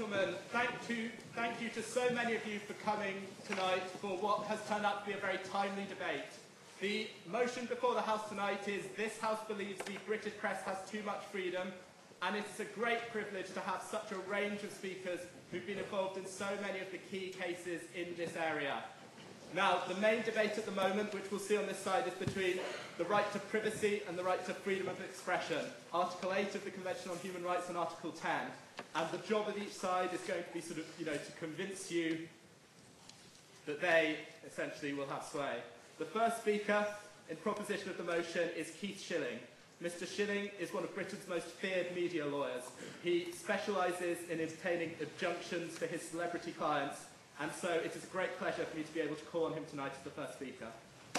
gentlemen, thank you to so many of you for coming tonight for what has turned out to be a very timely debate. The motion before the House tonight is this House believes the British press has too much freedom, and it's a great privilege to have such a range of speakers who've been involved in so many of the key cases in this area. Now, the main debate at the moment, which we'll see on this side, is between the right to privacy and the right to freedom of expression. Article 8 of the Convention on Human Rights and Article 10. And the job of each side is going to be sort of, to convince you that they essentially will have sway. The first speaker in proposition of the motion is Keith Schilling. Mr. Schilling is one of Britain's most feared media lawyers. He specialises in obtaining injunctions for his celebrity clients, and so it is a great pleasure for me to be able to call on him tonight as the first speaker.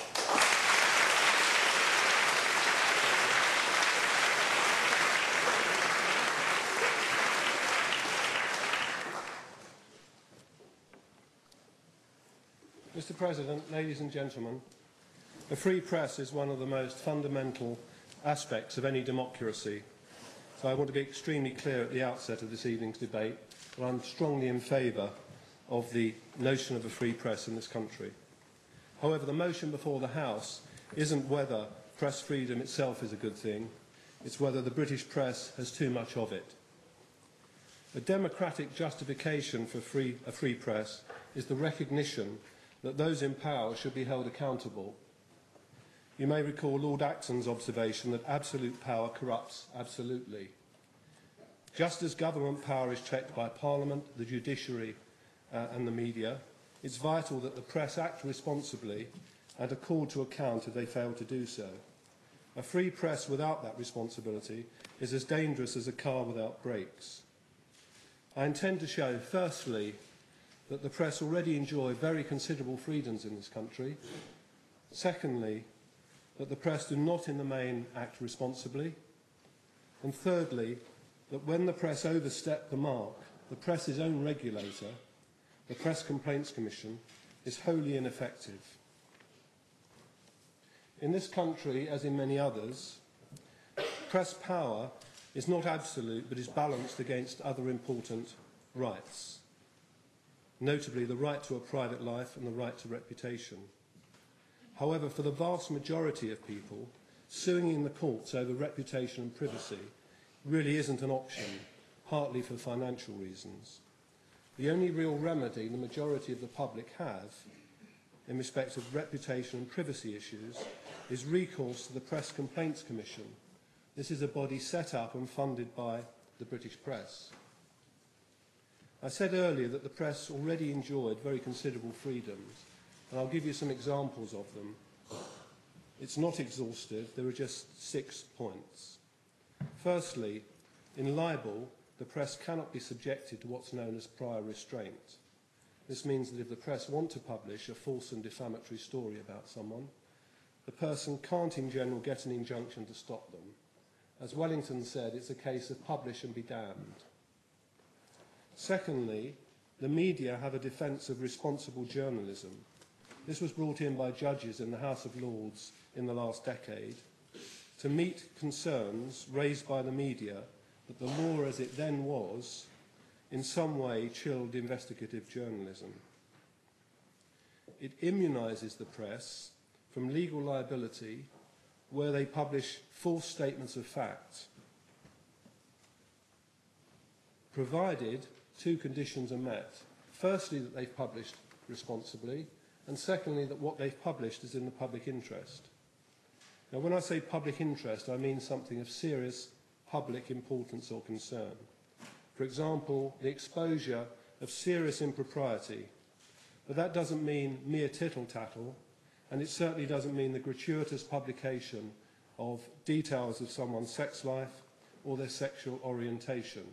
Mr. President, ladies and gentlemen, a free press is one of the most fundamental aspects of any democracy. So I want to be extremely clear at the outset of this evening's debate that I'm strongly in favour of the notion of a free press in this country. However, the motion before the House isn't whether press freedom itself is a good thing, it's whether the British press has too much of it. A democratic justification for a free press is the recognition that those in power should be held accountable. You may recall Lord Acton's observation that absolute power corrupts absolutely. Just as government power is checked by Parliament, the judiciary and the media, it's vital that the press act responsibly and are called to account if they fail to do so. A free press without that responsibility is as dangerous as a car without brakes. I intend to show, firstly, that the press already enjoy very considerable freedoms in this country. Secondly, that the press do not in the main act responsibly. And thirdly, that when the press overstep the mark, the press's own regulator, the Press Complaints Commission, is wholly ineffective. In this country, as in many others, press power is not absolute but is balanced against other important rights, notably the right to a private life and the right to reputation. However, for the vast majority of people, suing in the courts over reputation and privacy really isn't an option, partly for financial reasons. The only real remedy the majority of the public have in respect of reputation and privacy issues is recourse to the Press Complaints Commission. This is a body set up and funded by the British press. I said earlier that the press already enjoyed very considerable freedoms, and I'll give you some examples of them. It's not exhaustive, there are just 6 points. Firstly, in libel, the press cannot be subjected to what's known as prior restraint. This means that if the press want to publish a false and defamatory story about someone, the person can't in general get an injunction to stop them. As Wellington said, it's a case of publish and be damned. Secondly, the media have a defence of responsible journalism. This was brought in by judges in the House of Lords in the last decade to meet concerns raised by the media that the law as it then was in some way chilled investigative journalism. It immunises the press from legal liability where they publish false statements of fact, provided 2 conditions are met. Firstly, that they've published responsibly, and secondly, that what they've published is in the public interest. Now, when I say public interest, I mean something of serious public importance or concern. For example, the exposure of serious impropriety. But that doesn't mean mere tittle-tattle, and it certainly doesn't mean the gratuitous publication of details of someone's sex life or their sexual orientation.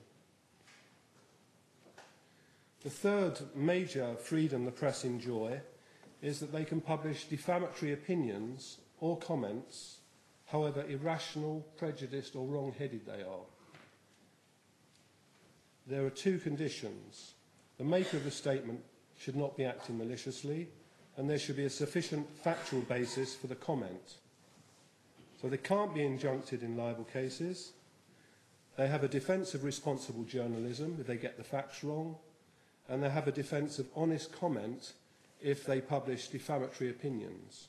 The third major freedom the press enjoy is that they can publish defamatory opinions or comments, however irrational, prejudiced or wrong-headed they are. There are 2 conditions. The maker of the statement should not be acting maliciously, and there should be a sufficient factual basis for the comment. So they can't be injuncted in libel cases, They have a defence of responsible journalism if they get the facts wrong, and they have a defence of honest comment if they publish defamatory opinions.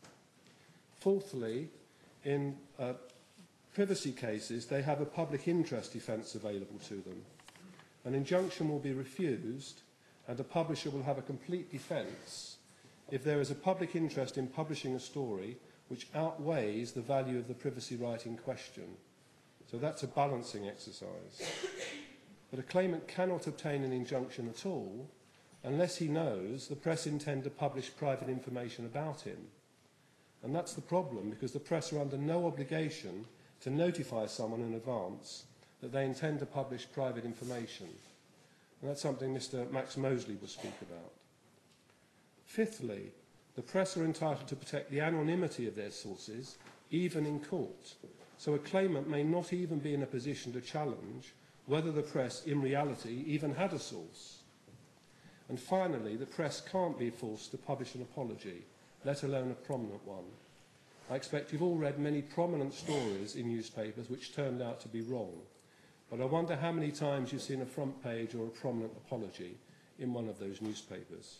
Fourthly, in privacy cases, they have a public interest defence available to them. An injunction will be refused, and a publisher will have a complete defence if there is a public interest in publishing a story which outweighs the value of the privacy right in question. So that's a balancing exercise. But a claimant cannot obtain an injunction at all unless he knows the press intend to publish private information about him. And that's the problem, because the press are under no obligation to notify someone in advance that they intend to publish private information. And that's something Mr. Max Mosley will speak about. Fifthly, the press are entitled to protect the anonymity of their sources, even in court. So a claimant may not even be in a position to challenge whether the press in reality even had a source. And finally, the press can't be forced to publish an apology, let alone a prominent one. I expect you've all read many prominent stories in newspapers which turned out to be wrong, but I wonder how many times you've seen a front page or a prominent apology in one of those newspapers.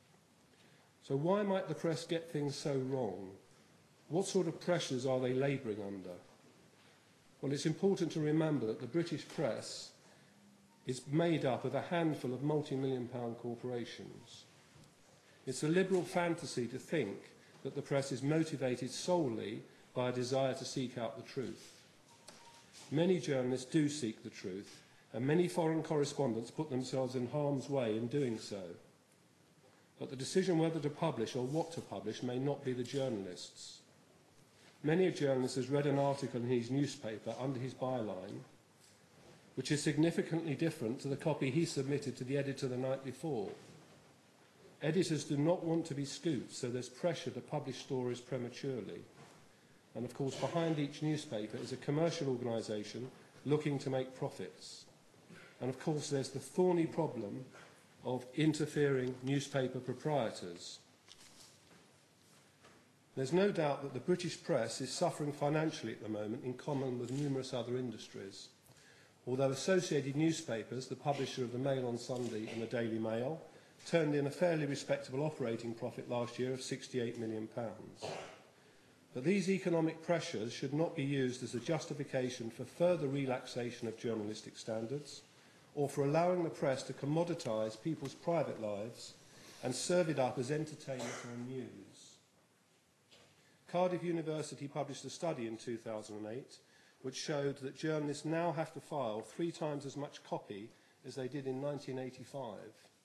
So why might the press get things so wrong? What sort of pressures are they labouring under? Well, it's important to remember that the British press is made up of a handful of multi-million-pound corporations. It's a liberal fantasy to think that the press is motivated solely by a desire to seek out the truth. Many journalists do seek the truth, and many foreign correspondents put themselves in harm's way in doing so. But the decision whether to publish or what to publish may not be the journalist's. Many a journalist has read an article in his newspaper under his byline, which is significantly different to the copy he submitted to the editor the night before. Editors do not want to be scooped, so there's pressure to publish stories prematurely. And of course, behind each newspaper is a commercial organisation looking to make profits. And of course, there's the thorny problem of interfering newspaper proprietors. There's no doubt that the British press is suffering financially at the moment in common with numerous other industries. Although Associated Newspapers, the publisher of the Mail on Sunday and the Daily Mail, turned in a fairly respectable operating profit last year of £68 million. But these economic pressures should not be used as a justification for further relaxation of journalistic standards or for allowing the press to commoditise people's private lives and serve it up as entertainment or news. Cardiff University published a study in 2008 which showed that journalists now have to file 3 times as much copy as they did in 1985.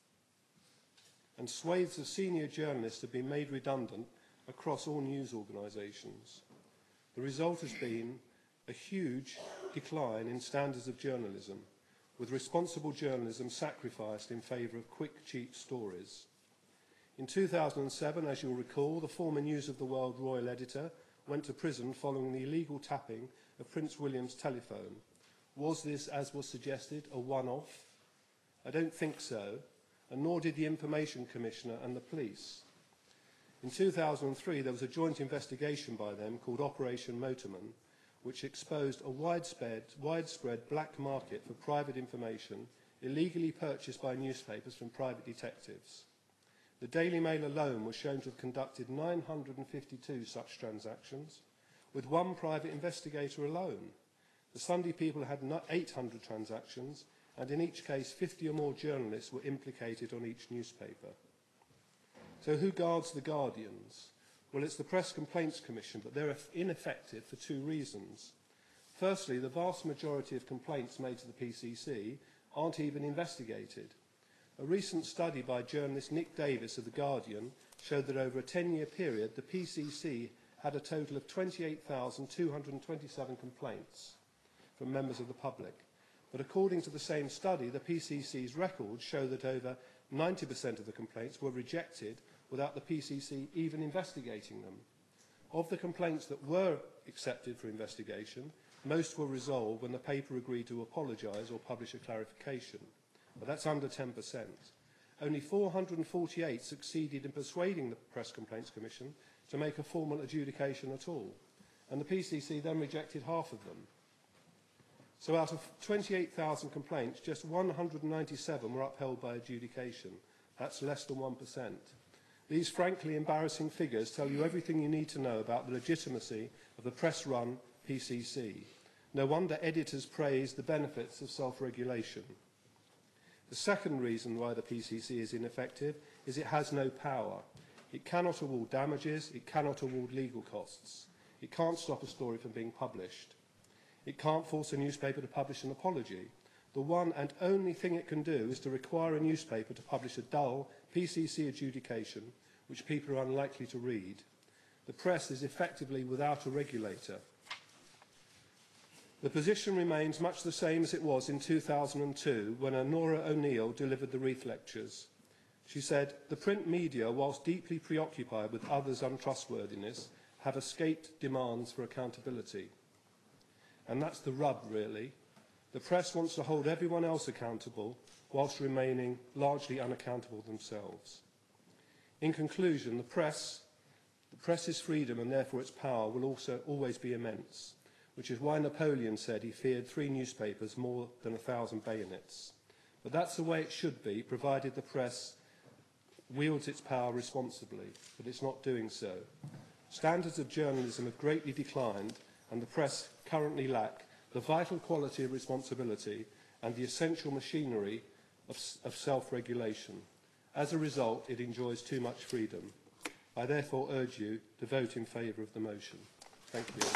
And swathes of senior journalists have been made redundant across all news organisations. The result has been a huge decline in standards of journalism, with responsible journalism sacrificed in favour of quick, cheap stories. In 2007, as you'll recall, the former News of the World royal editor went to prison following the illegal tapping of Prince William's telephone. Was this, as was suggested, a one-off? I don't think so, and nor did the Information Commissioner and the police. In 2003, there was a joint investigation by them called Operation Motorman, which exposed a widespread black market for private information illegally purchased by newspapers from private detectives. The Daily Mail alone was shown to have conducted 952 such transactions, with one private investigator alone. The Sunday People had 800 transactions, and in each case 50 or more journalists were implicated on each newspaper. So who guards the guardians? Well, it's the Press Complaints Commission, but they're ineffective for 2 reasons. Firstly, the vast majority of complaints made to the PCC aren't even investigated. A recent study by journalist Nick Davis of The Guardian showed that over a 10-year period, the PCC had a total of 28,227 complaints from members of the public. But according to the same study, the PCC's records show that over 90% of the complaints were rejected without the PCC even investigating them. Of the complaints that were accepted for investigation, most were resolved when the paper agreed to apologise or publish a clarification. But that's under 10%. Only 448 succeeded in persuading the Press Complaints Commission to make a formal adjudication at all, and the PCC then rejected half of them. So out of 28,000 complaints, just 197 were upheld by adjudication. That's less than 1%. These frankly embarrassing figures tell you everything you need to know about the legitimacy of the press-run PCC. No wonder editors praise the benefits of self-regulation. The second reason why the PCC is ineffective is it has no power. It cannot award damages, it cannot award legal costs. It can't stop a story from being published. It can't force a newspaper to publish an apology. The one and only thing it can do is to require a newspaper to publish a dull PCC adjudication which people are unlikely to read. The press is effectively without a regulator. The position remains much the same as it was in 2002 when Nora O'Neill delivered the Reith Lectures. She said, "The print media, whilst deeply preoccupied with others' untrustworthiness, have escaped demands for accountability." And that's the rub, really. The press wants to hold everyone else accountable whilst remaining largely unaccountable themselves. In conclusion, the press's freedom and therefore its power will also always be immense, which is why Napoleon said he feared 3 newspapers more than 1,000 bayonets. But that's the way it should be, provided the press wields its power responsibly, but it's not doing so. Standards of journalism have greatly declined, and the press currently lack the vital quality of responsibility and the essential machinery of self-regulation. As a result, it enjoys too much freedom. I therefore urge you to vote in favour of the motion. Thank you.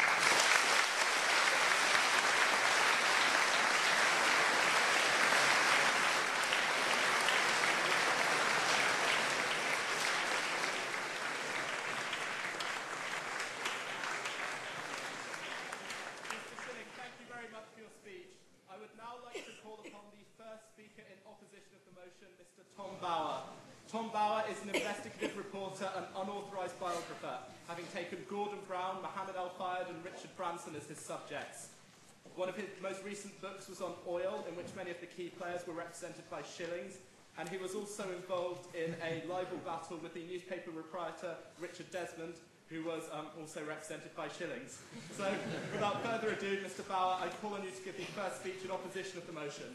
Tom Bower is an investigative reporter and unauthorised biographer, having taken Gordon Brown, Mohammed Al-Fayed and Richard Branson as his subjects. One of his most recent books was on oil, in which many of the key players were represented by shillings, and he was also involved in a libel battle with the newspaper proprietor Richard Desmond, who was also represented by shillings. So, without further ado, Mr. Bower, I call on you to give the first speech in opposition of the motion.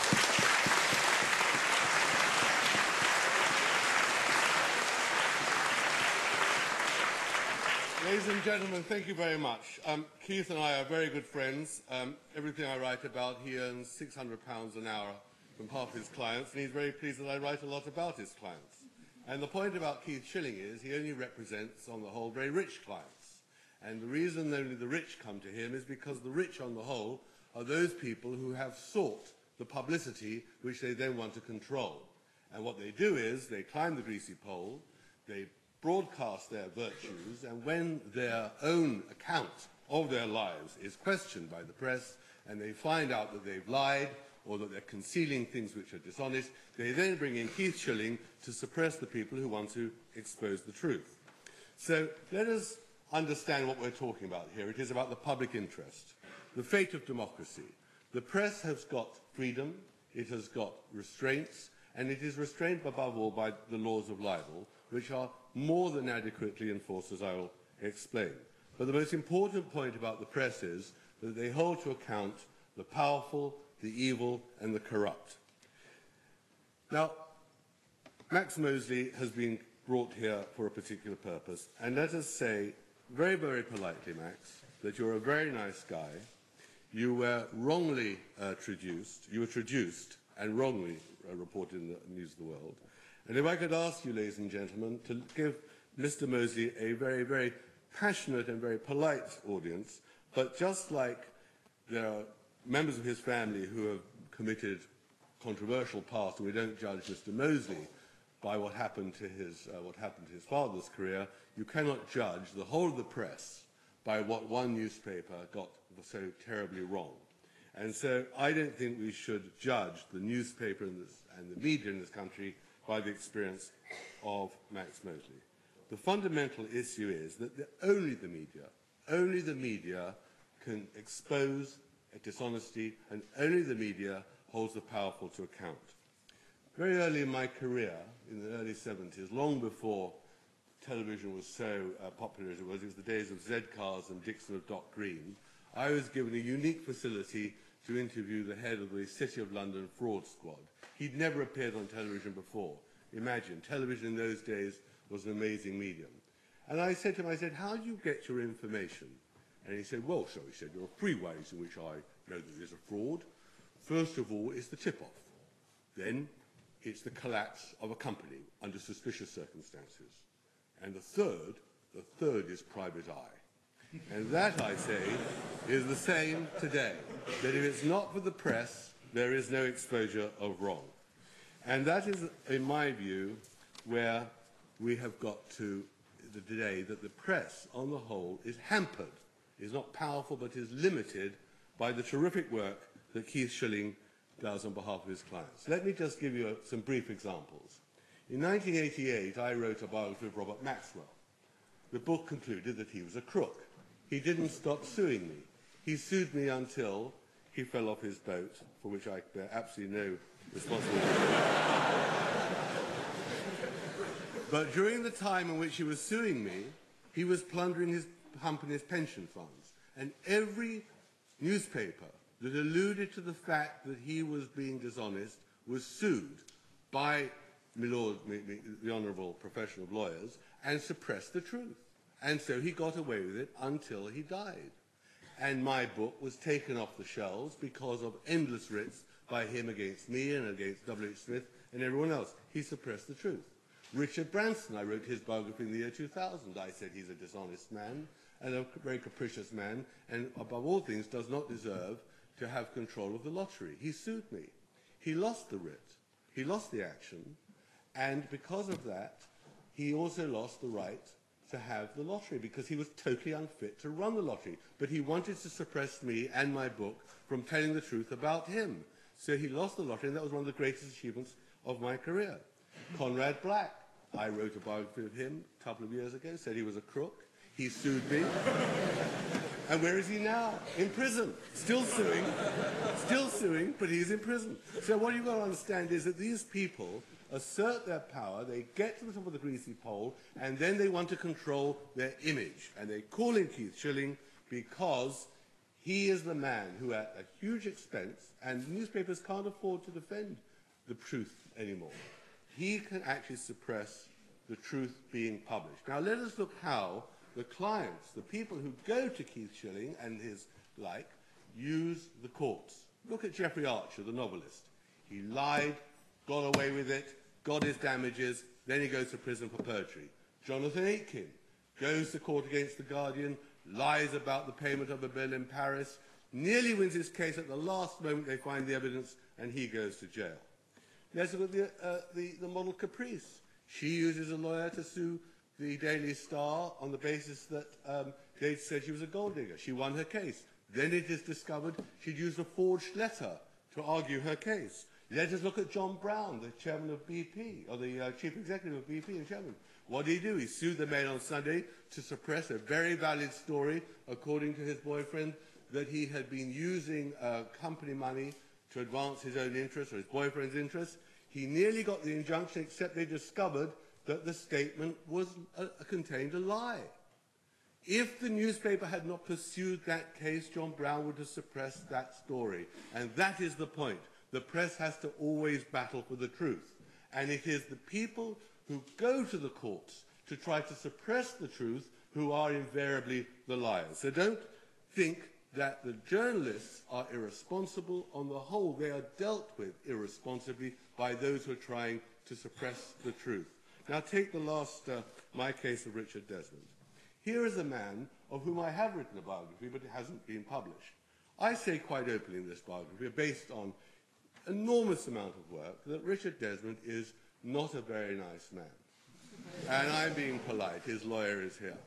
Ladies and gentlemen, thank you very much. Keith and I are very good friends. Everything I write about, he earns £600 an hour from half his clients, and he's very pleased that I write a lot about his clients. And the point about Keith Schilling is he only represents, on the whole, very rich clients. And the reason only the rich come to him is because the rich, on the whole, are those people who have sought the publicity which they then want to control. And what they do is they climb the greasy pole, they broadcast their virtues, and when their own account of their lives is questioned by the press and they find out that they've lied or that they're concealing things which are dishonest, they then bring in Keith Schilling to suppress the people who want to expose the truth. So let us understand what we're talking about here. It is about the public interest, the fate of democracy. The press has got freedom, it has got restraints, and it is restrained above all by the laws of libel, which are more than adequately enforced, as I will explain. But the most important point about the press is that they hold to account the powerful, the evil, and the corrupt. Now, Max Mosley has been brought here for a particular purpose, and let us say very, very politely, Max, that you're a very nice guy. You were wrongly traduced. You were traduced and wrongly reported in the News of the World. And if I could ask you, ladies and gentlemen, to give Mr. Mosley a very, very passionate and very polite audience, but just like there are members of his family who have committed controversial past, and we don't judge Mr. Mosley by what happened to his father's career, you cannot judge the whole of the press by what one newspaper got so terribly wrong. And so I don't think we should judge the newspaper and the media in this country by the experience of Max Mosley. The fundamental issue is that only the media can expose a dishonesty, and only the media holds the powerful to account. Very early in my career, in the early 70s, long before television was so popular as it was the days of Z Cars and Dixon of Dock Green, I was given a unique facility to interview the head of the City of London fraud squad. He'd never appeared on television before. Imagine, television in those days was an amazing medium. And I said to him, how do you get your information? And he said, well, so he said, there are three ways in which I know that there's a fraud. First of all, it's the tip-off. Then it's the collapse of a company under suspicious circumstances. And the third is private eye. And that, I say, is the same today, that if it's not for the press, there is no exposure of wrong. And that is, in my view, where we have got to today, that the press, on the whole, is hampered, is not powerful, but is limited by the terrific work that Keith Schilling does on behalf of his clients. Let me just give you some brief examples. In 1988, I wrote a biography of Robert Maxwell. The book concluded that he was a crook. He didn't stop suing me. He sued me until he fell off his boat, for which I bear absolutely no responsibility. But during the time in which he was suing me, he was plundering his company's pension funds. And every newspaper that alluded to the fact that he was being dishonest was sued by the Honourable Profession of Lawyers and suppressed the truth. And so he got away with it until he died. And my book was taken off the shelves because of endless writs by him against me and against W.H. Smith and everyone else. He suppressed the truth. Richard Branson, I wrote his biography in the year 2000. I said he's a dishonest man and a very capricious man and, above all things, does not deserve to have control of the lottery. He sued me. He lost the writ. He lost the action. And because of that, he also lost the right to have the lottery because he was totally unfit to run the lottery. But he wanted to suppress me and my book from telling the truth about him. So he lost the lottery, and that was one of the greatest achievements of my career. Conrad Black, I wrote a biography of him a couple of years ago, said he was a crook. He sued me. And where is he now? In prison. Still suing, but he's in prison. So what you've got to understand is that these people assert their power, they get to the top of the greasy pole, and then they want to control their image. And they call in Keith Schilling because he is the man who, at a huge expense, and newspapers can't afford to defend the truth anymore, he can actually suppress the truth being published. Now let us look how the clients, the people who go to Keith Schilling and his like, use the courts. Look at Jeffrey Archer, the novelist. He lied, got away with it, got his damages, then he goes to prison for perjury. Jonathan Aitken goes to court against the Guardian, lies about the payment of a bill in Paris, nearly wins his case at the last moment they find the evidence, and he goes to jail. Let's look at the model Caprice. She uses a lawyer to sue the Daily Star on the basis that they said she was a gold digger. She won her case. Then it is discovered she'd used a forged letter to argue her case. Let us look at John Brown, the chairman of BP, or the chief executive of BP and chairman. What did he do? He sued the Mail on Sunday to suppress a very valid story, according to his boyfriend, that he had been using company money to advance his own interests or his boyfriend's interests. He nearly got the injunction, except they discovered that the statement was contained a lie. If the newspaper had not pursued that case, John Brown would have suppressed that story. And that is the point. The press has to always battle for the truth. And it is the people who go to the courts to try to suppress the truth who are invariably the liars. So don't think that the journalists are irresponsible. On the whole, they are dealt with irresponsibly by those who are trying to suppress the truth. Now take the last, my case of Richard Desmond. Here is a man of whom I have written a biography, but it hasn't been published. I say quite openly in this biography, based on enormous amount of work, that Richard Desmond is not a very nice man. And I'm being polite. His lawyer is here.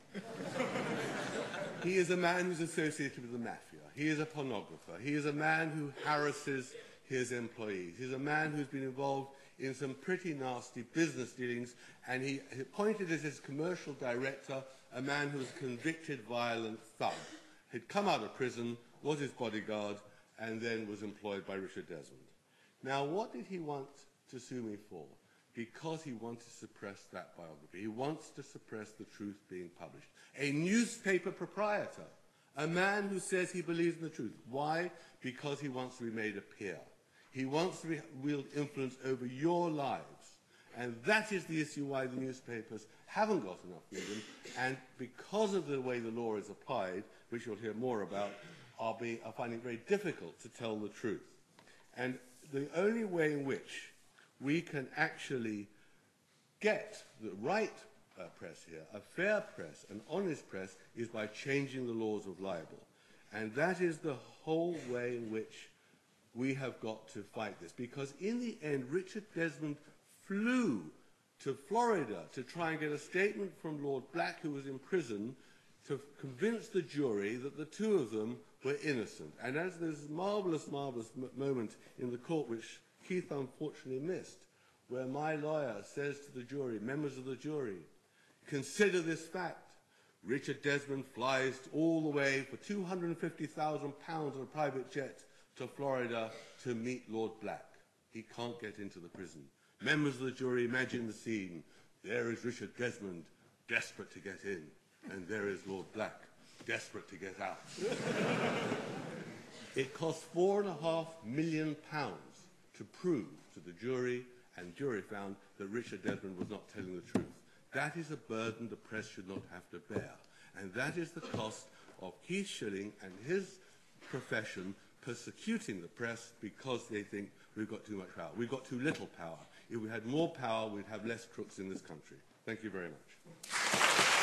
He is a man who's associated with the mafia. He is a pornographer. He is a man who harasses his employees. He's a man who's been involved in some pretty nasty business dealings, and he appointed as his commercial director a man who was a convicted violent thug. He'd come out of prison, was his bodyguard, and then was employed by Richard Desmond. Now, what did he want to sue me for? Because he wants to suppress that biography. He wants to suppress the truth being published. A newspaper proprietor, A man who says he believes in the truth. Why? Because he wants to be made a peer. He wants to wield influence over your lives. And that is the issue why the newspapers haven't got enough freedom. And because of the way the law is applied, which you'll hear more about, are finding it very difficult to tell the truth. And the only way in which we can actually get the right press here, a fair press, an honest press, is by changing the laws of libel. And that is the whole way in which we have got to fight this. Because in the end, Richard Desmond flew to Florida to try and get a statement from Lord Black, who was in prison, to convince the jury that the two of them were innocent. And as this marvellous moment in the court, which Keith unfortunately missed, where my lawyer says to the jury, members of the jury, consider this fact. Richard Desmond flies all the way for £250,000 on a private jet to Florida to meet Lord Black. He can't get into the prison. Members of the jury, imagine the scene. There is Richard Desmond, desperate to get in, and there is Lord Black, desperate to get out. It cost £4.5 million to prove to the jury, and the jury found that Richard Desmond was not telling the truth. That is a burden the press should not have to bear. And that is the cost of Keith Schilling and his profession persecuting the press because they think we've got too much power. We've got too little power. If we had more power, we'd have less crooks in this country. Thank you very much.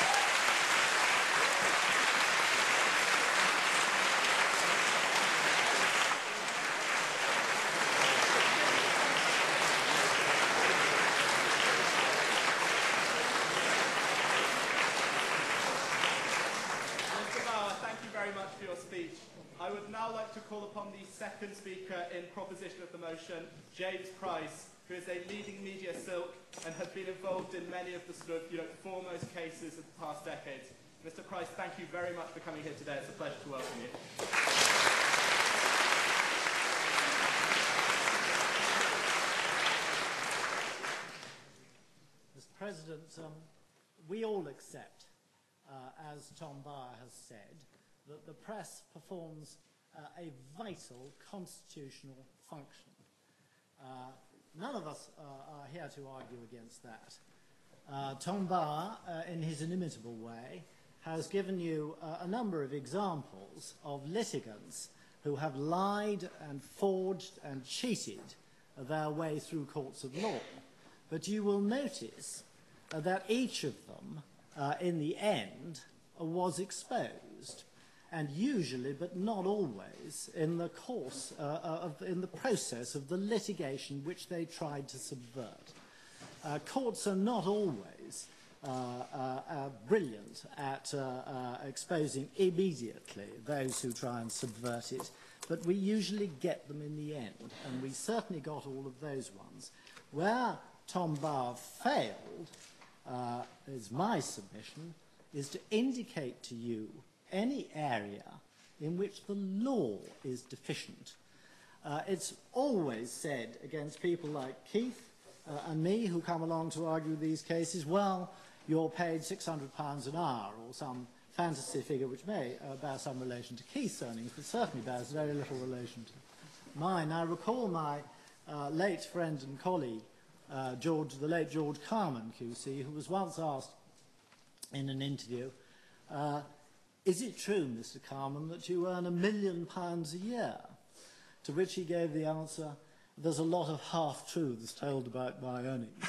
I would now like to call upon the second speaker in proposition of the motion, James Price, who is a leading media silk and has been involved in many of the foremost cases of the past decades. Mr. Price, thank you very much for coming here today. It's a pleasure to welcome you. Mr. President, we all accept, as Tom Barr has said, that the press performs a vital constitutional function. None of us are here to argue against that. Tom Barr, in his inimitable way, has given you a number of examples of litigants who have lied and forged and cheated their way through courts of law. But you will notice that each of them, in the end, was exposed. And usually, but not always, in the course, in the process of the litigation which they tried to subvert. Courts are not always brilliant at exposing immediately those who try and subvert it, but we usually get them in the end, and we certainly got all of those ones. Where Tom Barr failed, is my submission, is to indicate to you any area in which the law is deficient. It's always said against people like Keith and me who come along to argue these cases, well, you're paid £600 an hour or some fantasy figure which may bear some relation to Keith's earnings, but certainly bears very little relation to mine. I recall my late friend and colleague, the late George Carman, QC, who was once asked in an interview, is it true, Mr. Carman, that you earn £1 million a year? To which he gave the answer, there's a lot of half-truths told about my earnings.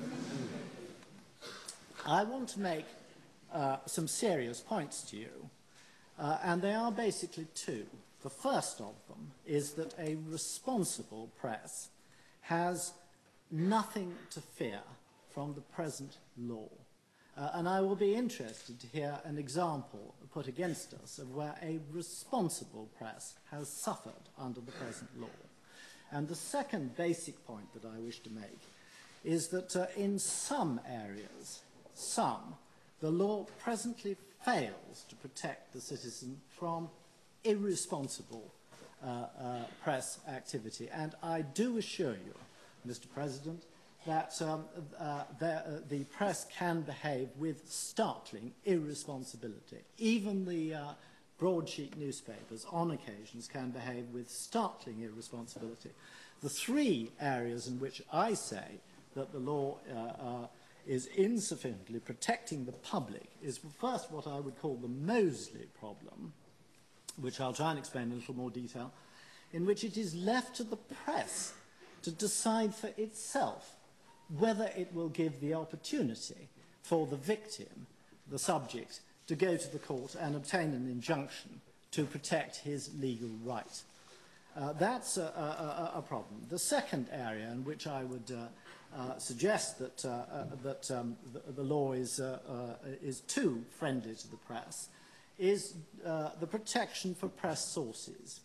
I want to make some serious points to you, and they are basically two. The first of them is that a responsible press has nothing to fear from the present law. And I will be interested to hear an example put against us of where a responsible press has suffered under the present law. And the second basic point that I wish to make is that in some areas, the law presently fails to protect the citizen from irresponsible press activity. And I do assure you, Mr. President, that the press can behave with startling irresponsibility. Even the broadsheet newspapers on occasions can behave with startling irresponsibility. The three areas in which I say that the law is insufficiently protecting the public is first what I would call the Mosley problem, which I'll try and explain in a little more detail, in which it is left to the press to decide for itself whether it will give the opportunity for the victim, the subject, to go to the court and obtain an injunction to protect his legal right. That's a problem. The second area in which I would suggest that, the law is too friendly to the press is the protection for press sources.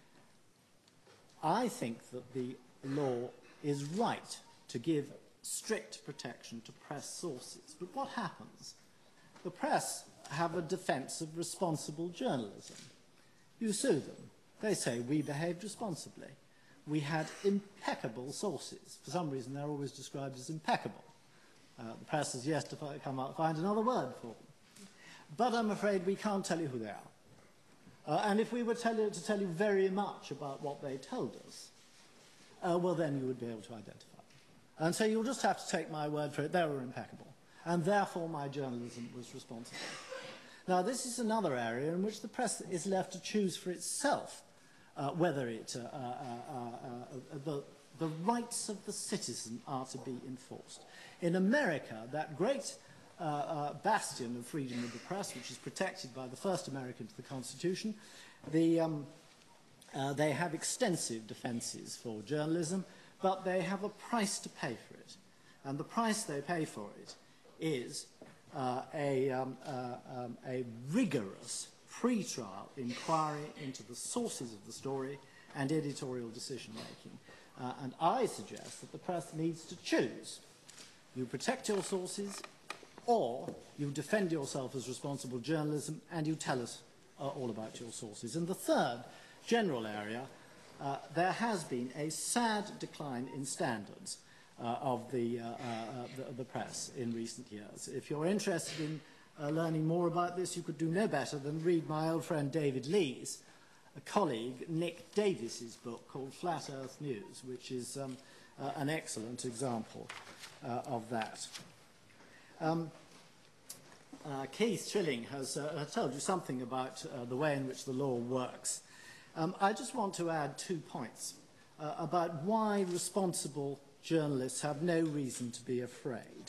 I think that the law is right to give strict protection to press sources. But what happens? The press have a defence of responsible journalism. You sue them. They say, we behaved responsibly. We had impeccable sources. For some reason, they're always described as impeccable. The press has yet to find another word for them. But I'm afraid we can't tell you who they are. And if we were to tell you very much about what they told us, well, then you would be able to identify them. And so you'll just have to take my word for it. They were impeccable. And therefore, my journalism was responsible. Now, this is another area in which the press is left to choose for itself whether the rights of the citizen are to be enforced. In America, that great bastion of freedom of the press, which is protected by the first American to the Constitution, they have extensive defences for journalism, but they have a price to pay for it. And the price they pay for it is a rigorous pre-trial inquiry into the sources of the story and editorial decision-making. And I suggest that the press needs to choose. You protect your sources, or you defend yourself as responsible journalism and you tell us all about your sources. And the third general area, there has been a sad decline in standards of the press in recent years. If you're interested in learning more about this, you could do no better than read my old friend David Lee's colleague Nick Davis's book called Flat Earth News, which is an excellent example of that. Keith Trilling has told you something about the way in which the law works. I just want to add 2 points about why responsible journalists have no reason to be afraid.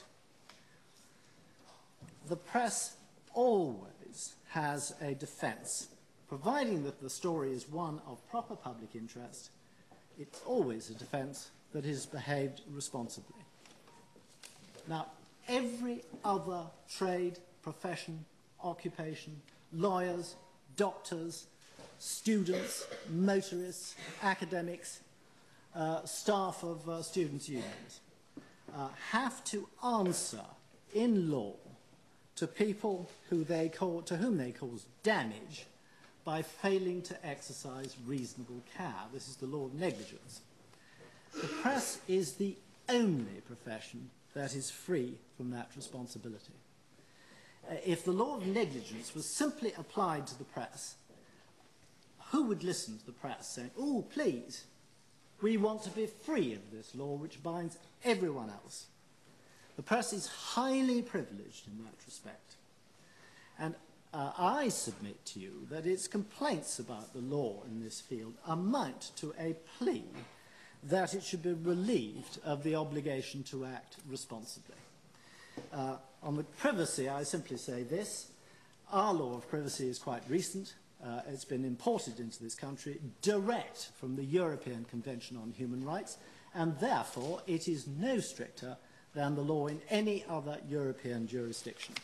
The press always has a defence. Providing that the story is one of proper public interest, it's always a defence that is behaved responsibly. Now, every other trade, profession, occupation, lawyers, doctors, students, motorists, academics, staff of students' unions, have to answer in law to people to whom they cause damage by failing to exercise reasonable care. This is the law of negligence. The press is the only profession that is free from that responsibility. If the law of negligence was simply applied to the press, who would listen to the press saying, oh, please, we want to be free of this law which binds everyone else? The press is highly privileged in that respect. And I submit to you that its complaints about the law in this field amount to a plea that it should be relieved of the obligation to act responsibly. On the privacy, I simply say this. Our law of privacy is quite recent. It's been imported into this country direct from the European Convention on Human Rights, and therefore it is no stricter than the law in any other European jurisdiction.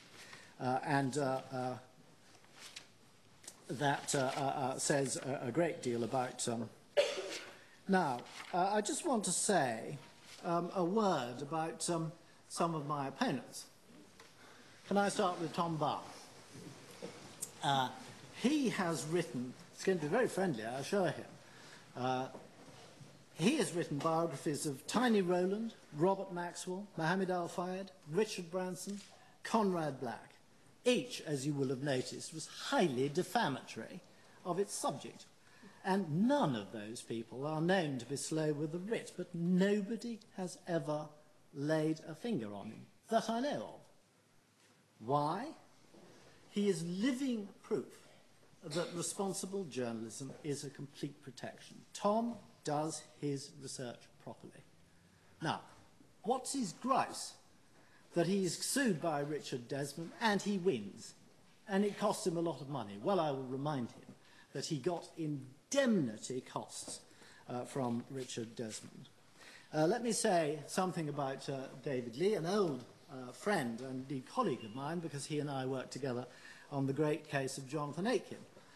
That says a great deal about... Now, I just want to say a word about some of my opponents. Can I start with Tom Barr? He has written, it's going to be very friendly, I assure him. He has written biographies of Tiny Rowland, Robert Maxwell, Mohammed Al-Fayed, Richard Branson, Conrad Black. Each, as you will have noticed, was highly defamatory of its subject. And none of those people are known to be slow with the writ, but nobody has ever laid a finger on him that I know of. Why? He is living proof that responsible journalism is a complete protection. Tom does his research properly. Now, what's his grouse? That he is sued by Richard Desmond and he wins. And it costs him a lot of money. Well, I will remind him that he got indemnity costs from Richard Desmond. Let me say something about David Lee, an old friend and indeed colleague of mine, because he and I worked together on the great case of Jonathan Aitken.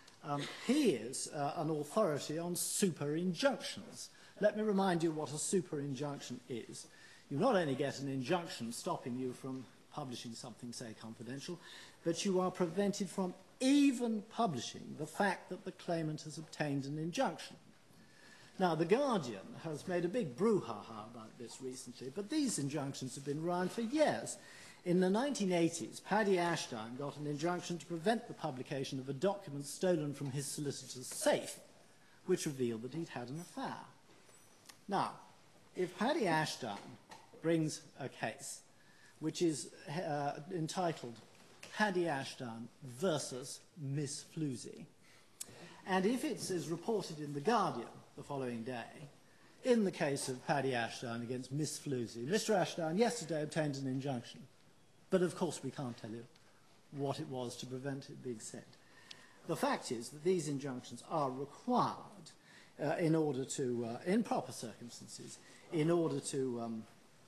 He is an authority on super injunctions. Let me remind you what a super injunction is. You not only get an injunction stopping you from publishing something, say, confidential, but you are prevented from even publishing the fact that the claimant has obtained an injunction. Now, The Guardian has made a big brouhaha about this recently, but these injunctions have been around for years. In the 1980s, Paddy Ashdown got an injunction to prevent the publication of a document stolen from his solicitor's safe, which revealed that he'd had an affair. Now, if Paddy Ashdown brings a case which is entitled Paddy Ashdown versus Miss Floozy, and if it is reported in The Guardian the following day, in the case of Paddy Ashdown against Miss Floozy, Mr. Ashdown yesterday obtained an injunction, but of course we can't tell you what it was to prevent it being said. The fact is that these injunctions are required in order to, in proper circumstances, in order to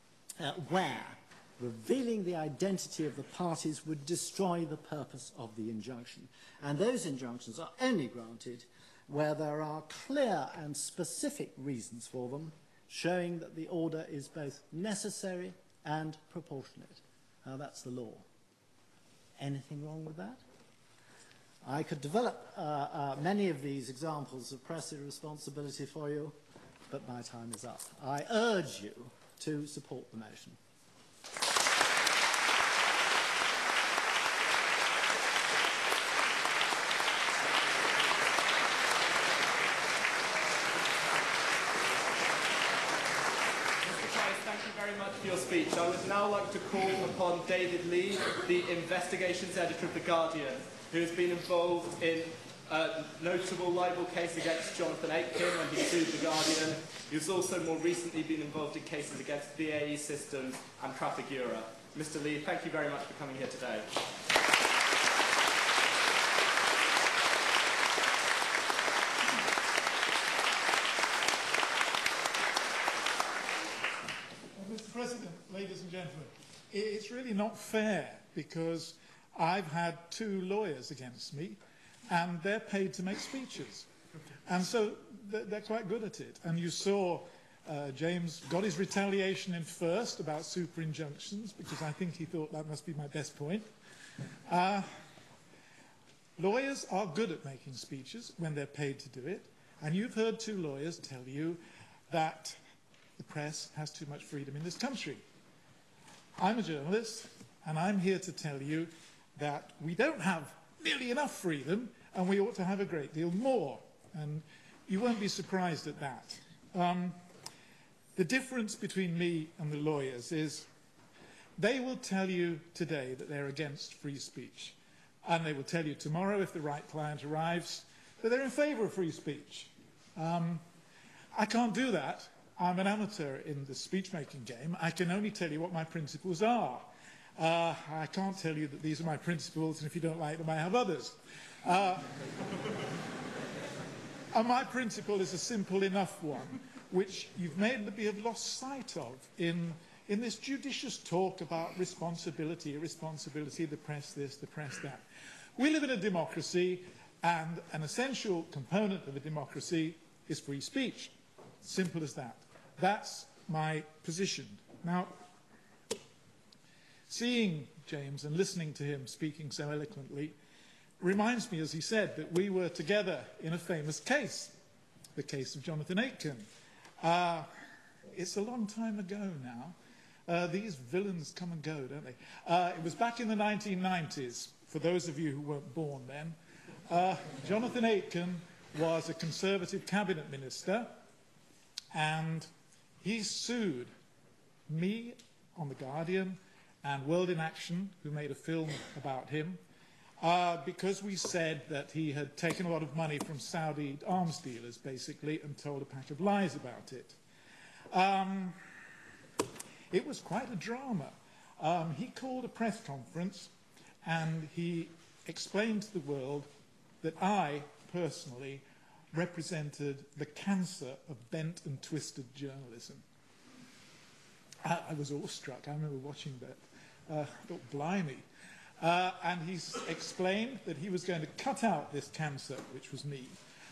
where revealing the identity of the parties would destroy the purpose of the injunction. And those injunctions are only granted where there are clear and specific reasons for them, showing that the order is both necessary and proportionate. Now, that's the law. Anything wrong with that? I could develop many of these examples of press irresponsibility for you, but my time is up. I urge you to support the motion. For your speech. I would now like to call upon David Lee, the investigations editor of The Guardian, who has been involved in a notable libel case against Jonathan Aitken when he sued The Guardian. He's also more recently been involved in cases against BAE Systems and Trafigura. Mr. Lee, thank you very much for coming here today. Mr. President, ladies and gentlemen, it's really not fair because I've had 2 lawyers against me and they're paid to make speeches. And so they're quite good at it. And you saw James got his retaliation in first about super injunctions because I think he thought that must be my best point. Lawyers are good at making speeches when they're paid to do it. And you've heard 2 lawyers tell you that the press has too much freedom in this country. I'm a journalist, and I'm here to tell you that we don't have nearly enough freedom, and we ought to have a great deal more. And you won't be surprised at that. The difference between me and the lawyers is they will tell you today that they're against free speech, and they will tell you tomorrow, if the right client arrives, that they're in favour of free speech. I can't do that. I'm an amateur in the speech-making game. I can only tell you what my principles are. I can't tell you that these are my principles, and if you don't like them, I have others. And my principle is a simple enough one, which you've maybe have lost sight of in this judicious talk about responsibility, irresponsibility, the press this, the press that. We live in a democracy, and an essential component of a democracy is free speech. Simple as that. That's my position. Now, seeing James and listening to him speaking so eloquently reminds me, as he said, that we were together in a famous case, the case of Jonathan Aitken. It's a long time ago now. These villains come and go, don't they? It was back in the 1990s, for those of you who weren't born then, Jonathan Aitken was a Conservative cabinet minister, and he sued me on The Guardian and World in Action, who made a film about him, because we said that he had taken a lot of money from Saudi arms dealers, basically, and told a pack of lies about it. It was quite a drama. He called a press conference and he explained to the world that I, personally, represented the cancer of bent and twisted journalism. I was awestruck. I remember watching that. I thought, blimey. And he explained that he was going to cut out this cancer, which was me,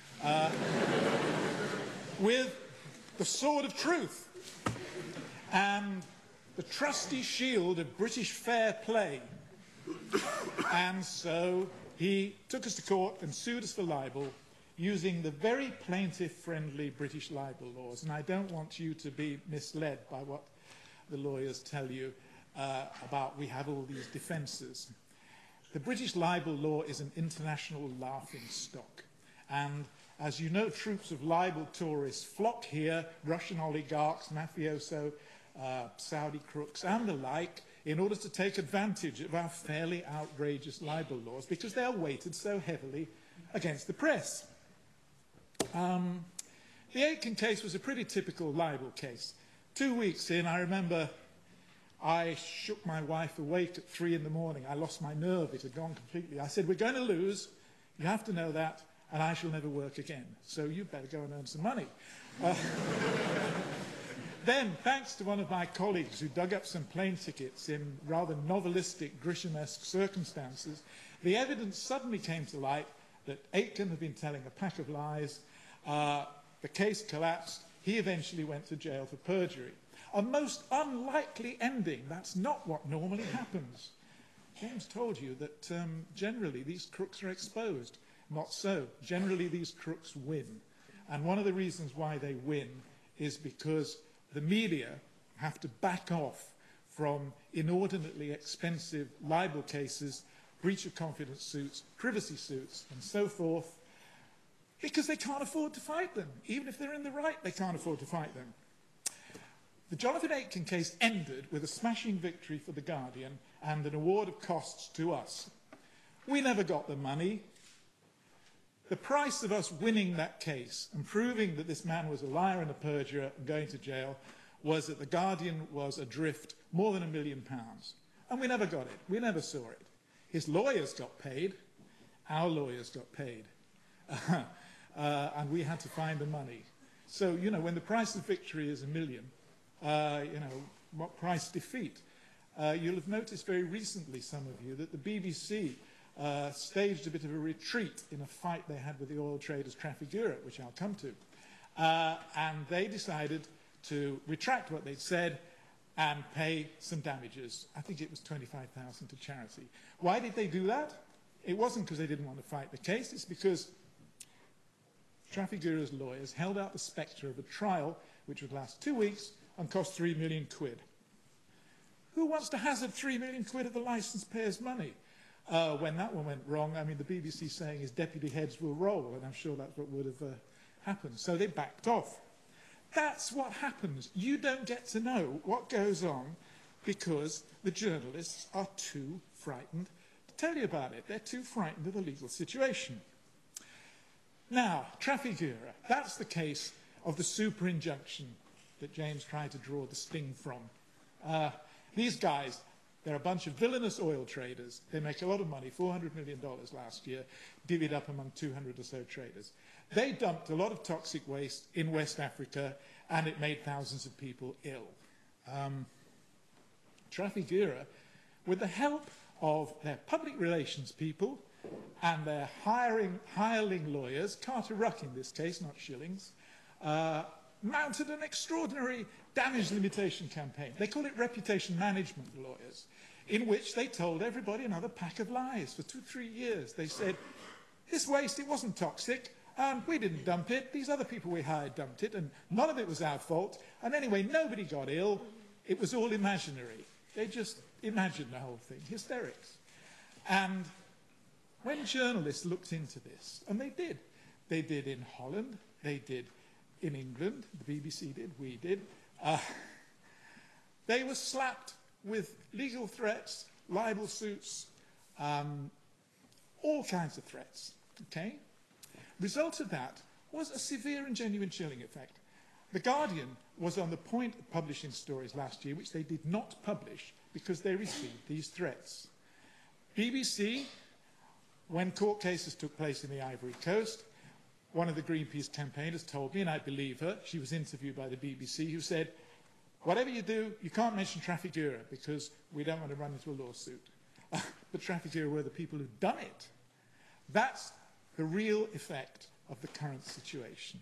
with the sword of truth and the trusty shield of British fair play. And so he took us to court and sued us for libel using the very plaintiff-friendly British libel laws. And I don't want you to be misled by what the lawyers tell you about we have all these defences. The British libel law is an international laughing stock. And as you know, troops of libel tourists flock here, Russian oligarchs, mafioso, Saudi crooks and the like, in order to take advantage of our fairly outrageous libel laws because they are weighted so heavily against the press. The Aitken case was a pretty typical libel case. 2 weeks in, I remember I shook my wife awake at 3 in the morning. I lost my nerve. It had gone completely. I said, we're going to lose. You have to know that, and I shall never work again. So you better go and earn some money. Then, thanks to one of my colleagues who dug up some plane tickets in rather novelistic, Grisham-esque circumstances, the evidence suddenly came to light that Aitken had been telling a pack of lies. The case collapsed. He eventually went to jail for perjury. A most unlikely ending. That's not what normally happens. James told you that generally these crooks are exposed. Not so. Generally these crooks win. And one of the reasons why they win is because the media have to back off from inordinately expensive libel cases, breach of confidence suits, privacy suits, and so forth, because they can't afford to fight them. Even if they're in the right, they can't afford to fight them. The Jonathan Aitken case ended with a smashing victory for The Guardian and an award of costs to us. We never got the money. The price of us winning that case and proving that this man was a liar and a perjurer and going to jail was that The Guardian was adrift more than £1 million. And we never got it. We never saw it. His lawyers got paid. Our lawyers got paid. And we had to find the money. So, you know, when the price of victory is £1 million, you know, what price defeat? You'll have noticed very recently, some of you, that the BBC staged a bit of a retreat in a fight they had with the oil traders Trafigura, which I'll come to. And they decided to retract what they'd said and pay some damages. I think it was $25,000 to charity. Why did they do that? It wasn't because they didn't want to fight the case. It's because Trafigura's lawyers held out the spectre of a trial which would last 2 weeks and cost £3 million. Who wants to hazard £3 million of the licence payers' money? When that one went wrong, I mean, the BBC saying his deputy heads will roll, and I'm sure that's what would have happened. So they backed off. That's what happens. You don't get to know what goes on because the journalists are too frightened to tell you about it. They're too frightened of the legal situation. Now, Trafigura, that's the case of the super injunction that James tried to draw the sting from. These guys, they're a bunch of villainous oil traders. They make a lot of money, $400 million last year, divvied up among 200 or so traders. They dumped a lot of toxic waste in West Africa, and it made thousands of people ill. Trafigura, with the help of their public relations people and their hireling lawyers, Carter Ruck in this case, not Shillings, mounted an extraordinary damage limitation campaign. They call it reputation management lawyers, in which they told everybody another pack of lies for 2-3 years. They said, this waste, it wasn't toxic, and we didn't dump it. These other people we hired dumped it, and none of it was our fault. And anyway, nobody got ill. It was all imaginary. They just imagined the whole thing. Hysterics. And when journalists looked into this, and they did in Holland, they did in England, the BBC did, we did, they were slapped with legal threats, libel suits, all kinds of threats, okay? Result of that was a severe and genuine chilling effect. The Guardian was on the point of publishing stories last year, which they did not publish because they received these threats. BBC, when court cases took place in the Ivory Coast, one of the Greenpeace campaigners told me, and I believe her, she was interviewed by the BBC, who said, whatever you do, you can't mention Trafigura because we don't want to run into a lawsuit. But Trafigura were the people who'd done it. That's the real effect of the current situation.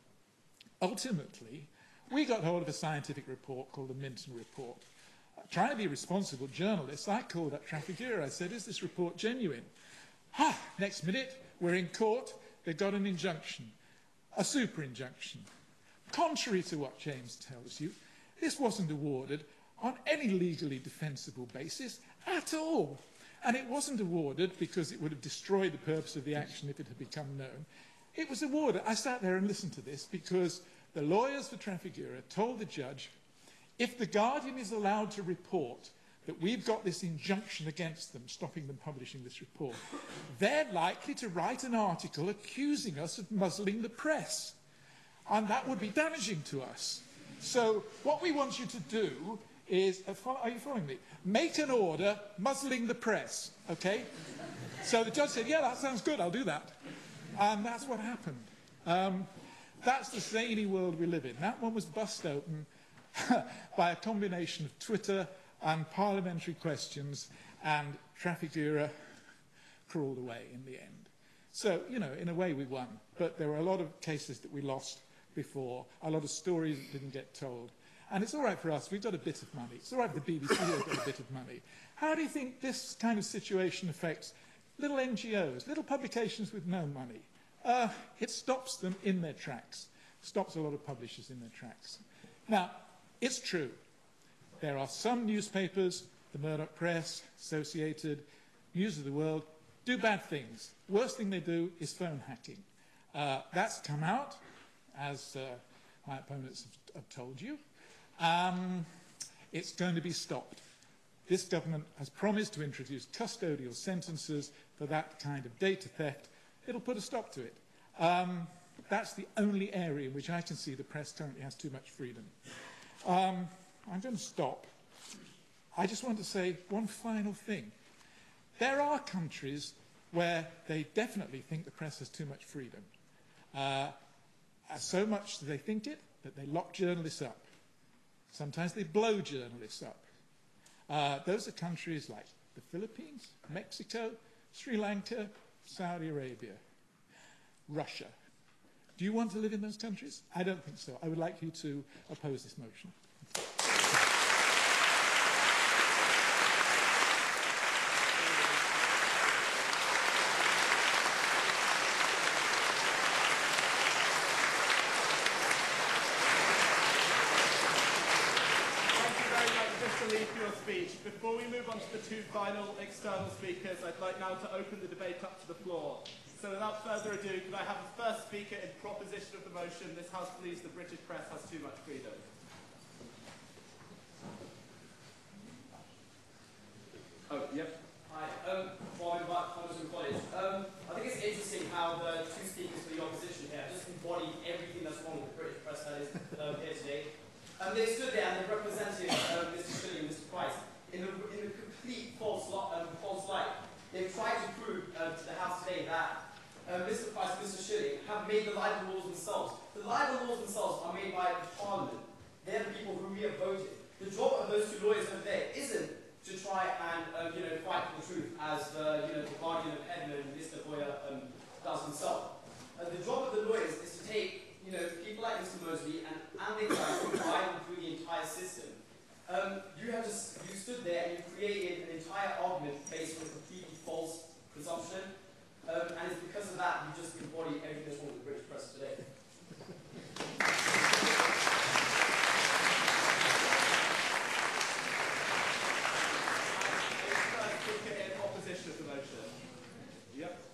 Ultimately, we got hold of a scientific report called the Minton Report. Trying to be responsible journalists, I called up Trafigura. I said, is this report genuine? Next minute, we're in court. They've got an injunction, a super injunction. Contrary to what James tells you, this wasn't awarded on any legally defensible basis at all. And it wasn't awarded because it would have destroyed the purpose of the action if it had become known. It was awarded, I sat there and listened to this, because the lawyers for Trafigura told the judge, if the Guardian is allowed to report that we've got this injunction against them, stopping them publishing this report, they're likely to write an article accusing us of muzzling the press. And that would be damaging to us. So what we want you to do is, are you following me? Make an order muzzling the press, okay? So the judge said, yeah, that sounds good, I'll do that. And that's what happened. That's the zany world we live in. That one was bust open by a combination of Twitter and parliamentary questions, and Trafigura crawled away in the end. So, you know, in a way we won, but there were a lot of cases that we lost before, a lot of stories that didn't get told. And it's all right for us, we've got a bit of money. It's all right for the BBC, they've got a bit of money. How do you think this kind of situation affects little NGOs, little publications with no money? It stops them in their tracks, stops a lot of publishers in their tracks. Now, it's true. There are some newspapers, the Murdoch Press, Associated, News of the World, do bad things. Worst thing they do is phone hacking. That's come out, as my opponents have told you. It's going to be stopped. This government has promised to introduce custodial sentences for that kind of data theft. It'll put a stop to it. That's the only area in which I can see the press currently has too much freedom. I'm going to stop. I just want to say one final thing. There are countries where they definitely think the press has too much freedom. So much do they think it that they lock journalists up. Sometimes they blow journalists up. Those are countries like the Philippines, Mexico, Sri Lanka, Saudi Arabia, Russia. Do you want to live in those countries? I don't think so. I would like you to oppose this motion. Before we move on to the two final external speakers, I'd like now to open the debate up to the floor. So without further ado, could I have the first speaker in proposition of the motion, this House believes the British press has too much freedom? Oh, yep. Hi. Warren Butt, Congressman College. I think it's interesting how the two speakers for the opposition here just embody everything that's wrong with the British press that is here today. They stood there and they represented Mr. Shilling and Mr. Price in a complete false light. They've tried to prove to the House today that Mr. Price and Mr. Shilling have made the libel laws themselves. The libel laws themselves are made by Parliament. They're the people who we have voted. The job of those two lawyers over there isn't to try and fight for the truth, as the Guardian of Edmund and Mr. Hoyer does himself. The job of the lawyers is to take people like Mr. Mosley and they try to guide them through the entire system. You stood there and you created an entire argument based on a completely false presumption, and it's because of that you just embody everything that's wrong with the British press today. In opposition of the motion. Yep.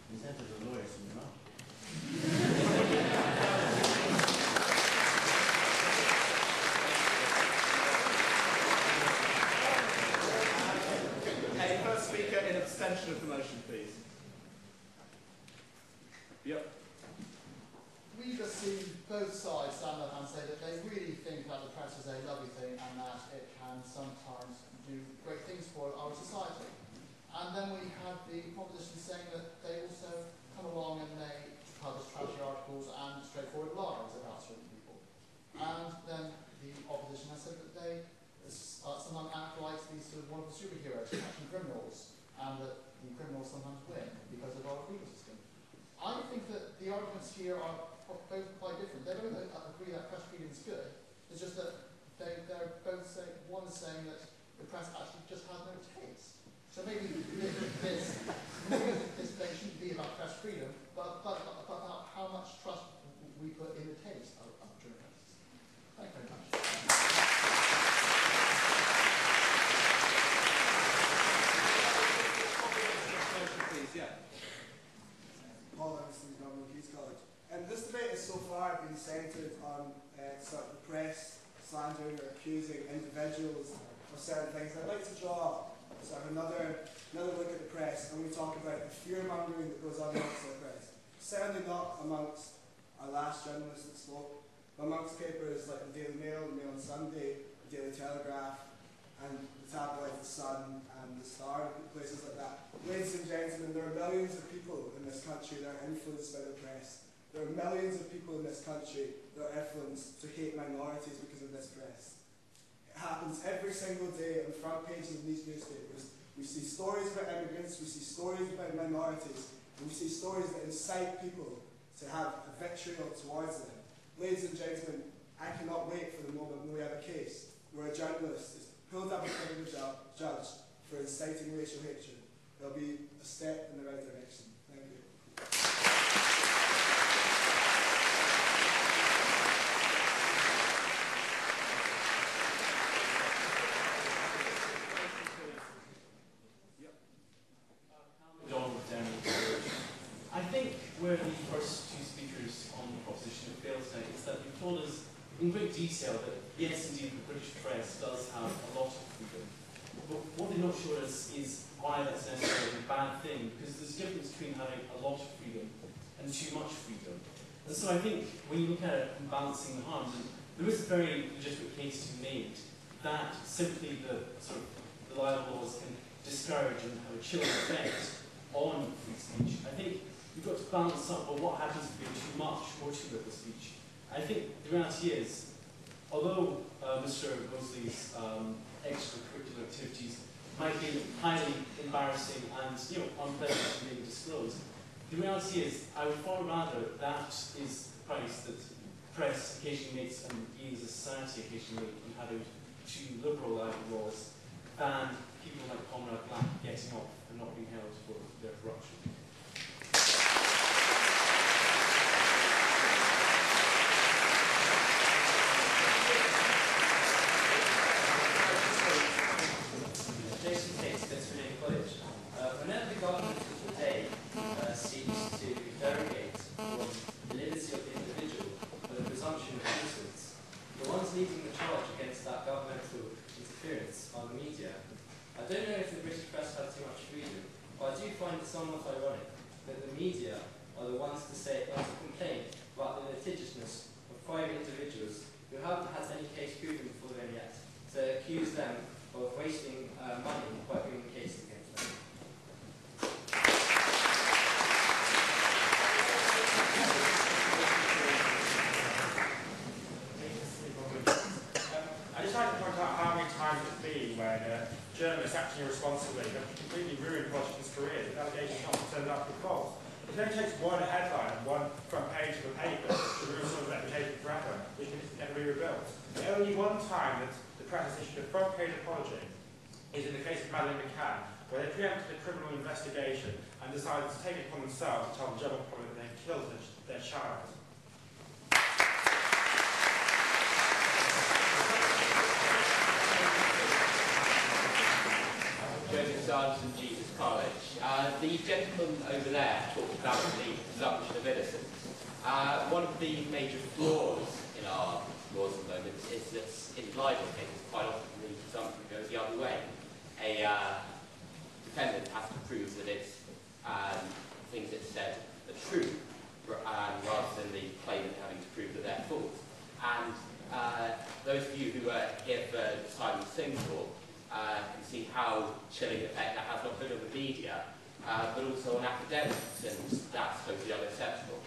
You said to the lawyers, you know. A first speaker in abstention of the motion, please. Yep. We just see both sides stand up and say that they really think that the press is a lovely thing and that it can sometimes do great things for our society. And then we have the opposition saying that they also come along and they publish trashy articles and straightforward lies about certain people. And then the opposition has said that they sometimes act like these sort of wonderful superheroes catching criminals, and that the criminals sometimes win because of our legal system. I think that the arguments here are both quite different. They both agree that press freedom is good. It's just that they're both saying, one is saying that the press actually just has no taste. So maybe this thing shouldn't be about press freedom, but about how much trust we put in the taste of journalists. Thank you very much. Paul Emerson, Governor of King's College. This debate has so far been centred on sort of the press slandering or accusing individuals of certain things. I'd like to draw sort of another look at the press, and we talk about the fear-mongering that goes on amongst the press. Certainly not amongst our last journalist that spoke, but amongst papers like the Daily Mail, the Mail on Sunday, the Daily Telegraph, and the tabloid The Sun and The Star, places like that. Ladies and gentlemen, there are millions of people in this country that are influenced by the press. There are millions of people in this country that are influenced to hate minorities because of this press. It happens every single day on the front pages of these newspapers. We see stories about immigrants, we see stories about minorities, and we see stories that incite people to have a vitriol towards them. Ladies and gentlemen, I cannot wait for the moment when we have a case where a journalist is pulled up in front of a judge for inciting racial hatred. There'll be a step in the right direction. Thank you. I think where the first two speakers on the proposition have failed tonight is that you've told us in great detail that yes, indeed, the British press does have a lot of freedom. But what they're not showing us is why that's necessarily a bad thing, because there's a difference between having a lot of freedom and too much freedom. And so I think when you look at it and balancing the harms, and there is a very legitimate case to be made that simply the sort of the libel laws can discourage and have a chilling effect on free speech. I think you've got to balance up on what happens if you do too much or too little speech. I think the reality is, although Mr. Mosley's extracurricular activities might be highly embarrassing and unpleasant to being disclosed, the reality is I would far rather that is the price that the press occasionally makes and we as a society occasionally make in having too liberal libel laws than people like Conrad Black getting off and not being held for their corruption. Whenever the government of the day seeks to derogate from the liberty of the individual with a presumption of innocence, the ones leading the charge against that governmental interference are the media. I don't know if the British press have too much freedom, but I do find it somewhat ironic that the media are the ones to complain about the litigiousness of private individuals who haven't had any case proven for them yet, to accuse them of wasting money by bringing cases against them. I just like to point out how many times it's been when journalists acting irresponsibly have completely ruined Washington's career. The allegations often turned out to be false. It only takes one headline and one front page of a paper to ruin someone's reputation forever. It can never be rebuilt. The only one time that the press has issued a front page apology is in the case of Madeleine McCann, where they preempted a criminal investigation and decided to take it upon themselves to tell the general public that they had killed their child. Joseph Sargent, Jesus College. The gentleman over there talked about the presumption of innocence. One of the major flaws in our laws at the moment is that in libel cases, quite often the presumption goes the other way. A defendant has to prove that it's things it said are true, rather than the claimant having to prove that they're false. And those of you who are here for Simon Singapore can see how chilling effect that has not only on the media, but also on academics, and that's totally unacceptable.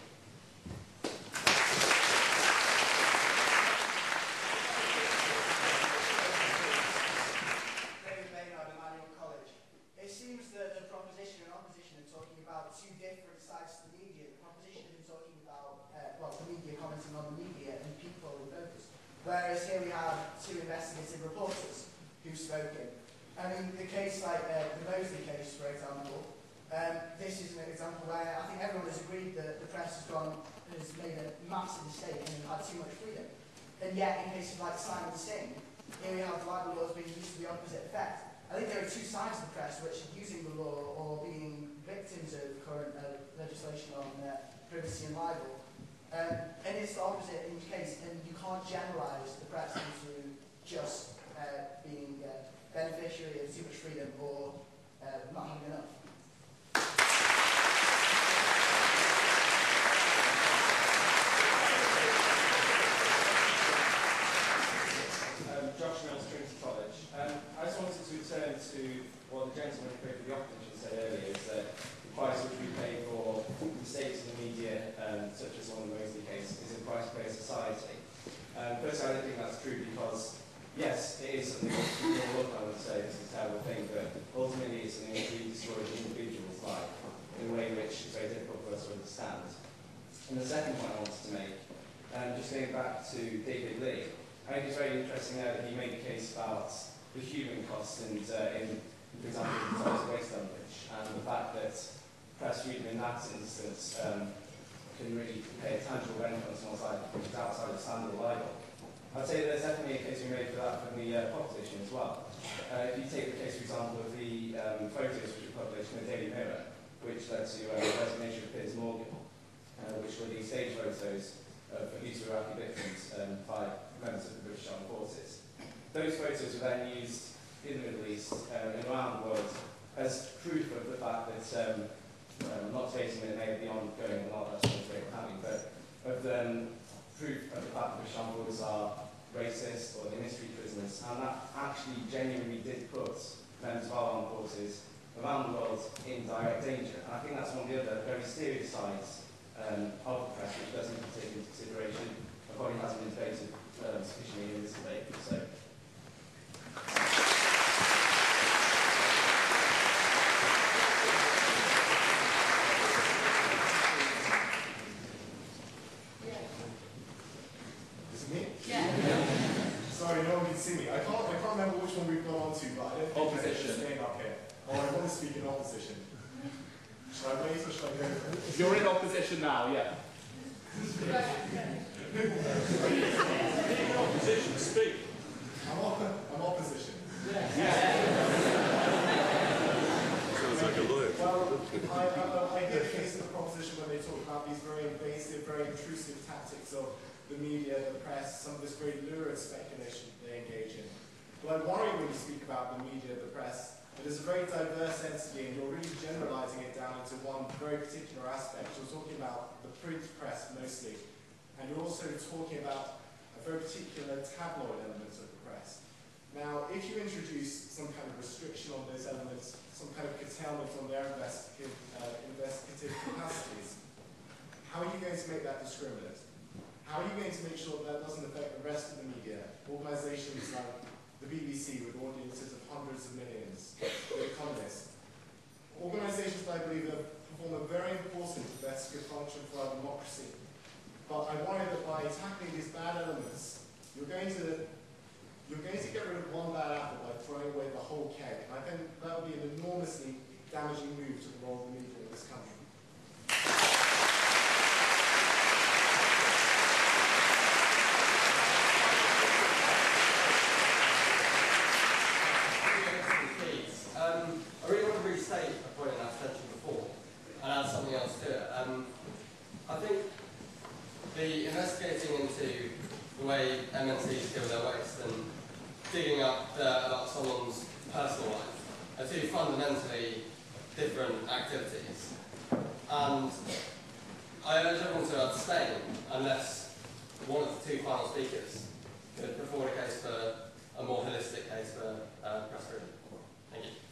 David Maynard, Emmanuel College. It seems that the proposition and opposition are talking about two different sides to the media. The proposition has been talking about, the media commenting on the media and people in focus. Whereas here we have two investigative reporters who've spoken. I mean, the case like the Mosley case, for example, this is an example where I think everyone has agreed that the press has made a massive mistake and had too much freedom. And yet, in cases like Simon Singh, here we have libel laws being used to the opposite effect. I think there are two sides of the press which are using the law or being victims of current legislation on privacy and libel. And it's the opposite in each case, and you can't generalise the press into just being beneficiary of too much freedom or not having enough. Josh Mills, Trinity College. I just wanted to return to what the gentleman who spoke for the opposition said earlier, is that the price which we pay for mistakes in the media, such as one of the Mosley case, is a price paid society. Firstly, I don't think that's true because, yes, it is something that people look at and say this is a terrible thing, but ultimately it's something that really destroys an individual's life in a way which is very difficult for us to understand. And the second point I wanted to make, just going back to David Lee, I think it's very interesting there that he made a case about the human cost and, for example, in terms of waste dumpage, and the fact that press freedom in that instance can really pay a tangible benefit on someone's life, which is outside of standard libel. I'd say there's definitely a case we made for that from the proposition as well. If you take the case, for example, of the photos which were published in the Daily Mirror, which led to the resignation of Piers Morgan, which were the stage photos of abuse of Iraqi victims by members of the British Armed Forces. Those photos were then used in the Middle East and around the world as proof of the fact that, not stating that it may be ongoing or not, that's not great having, but of the proof of the fact that British Armed Forces are racist or they're mystery prisoners, and that actually genuinely did put members of our armed forces around the world in direct danger. And I think that's one of the other very serious sides of the press, which doesn't take into consideration, and probably hasn't been debated sufficiently in this debate. So. Is it me? Yeah. Sorry, no one can see me. I can't remember which one we've gone on to, but I don't think opposition. Staying up here. Oh, I want to speak in opposition. Should I wait or should I go? You're in opposition now, yeah. Opposition, speak. I'm opposition. Sounds like a lawyer. Well, I hear the case of the proposition when they talk about these very invasive, very intrusive tactics of the media, the press, some of this very lurid speculation they engage in. But I worry when you speak about the media, the press, it is a very diverse entity, and you're really generalizing it down into one very particular aspect. You're talking about the print press mostly, and you're also talking about a very particular tabloid element of the press. Now, if you introduce some kind of restriction on those elements, some kind of curtailment on their investigative capacities, how are you going to make that discriminate? How are you going to make sure that doesn't affect the rest of the media? Organisations like the BBC with audiences of hundreds of millions, The Economist. Organisations that I believe perform a very important investigative function for our democracy. But I worry that by tackling these bad elements, you're going to get rid of one bad apple by throwing away the whole cake. And I think that would be an enormously damaging move to the role of the media in this country. restate a point that I've mentioned before and add something else to it. I think the investigating into the way MNCs deal with their waste and digging up dirt about someone's personal life are two fundamentally different activities. And I urge everyone to abstain unless one of the two final speakers could put forward a case for a more holistic case for press freedom. Thank you.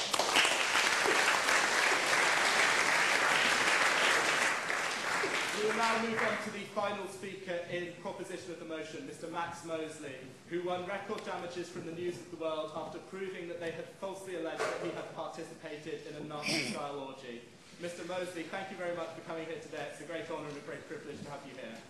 We will now move on to the final speaker in proposition of the motion, Mr. Max Mosley, who won record damages from the News of the World after proving that they had falsely alleged that he had participated in a Nazi-style orgy. Mr. Mosley, thank you very much for coming here today. It's a great honour and a great privilege to have you here.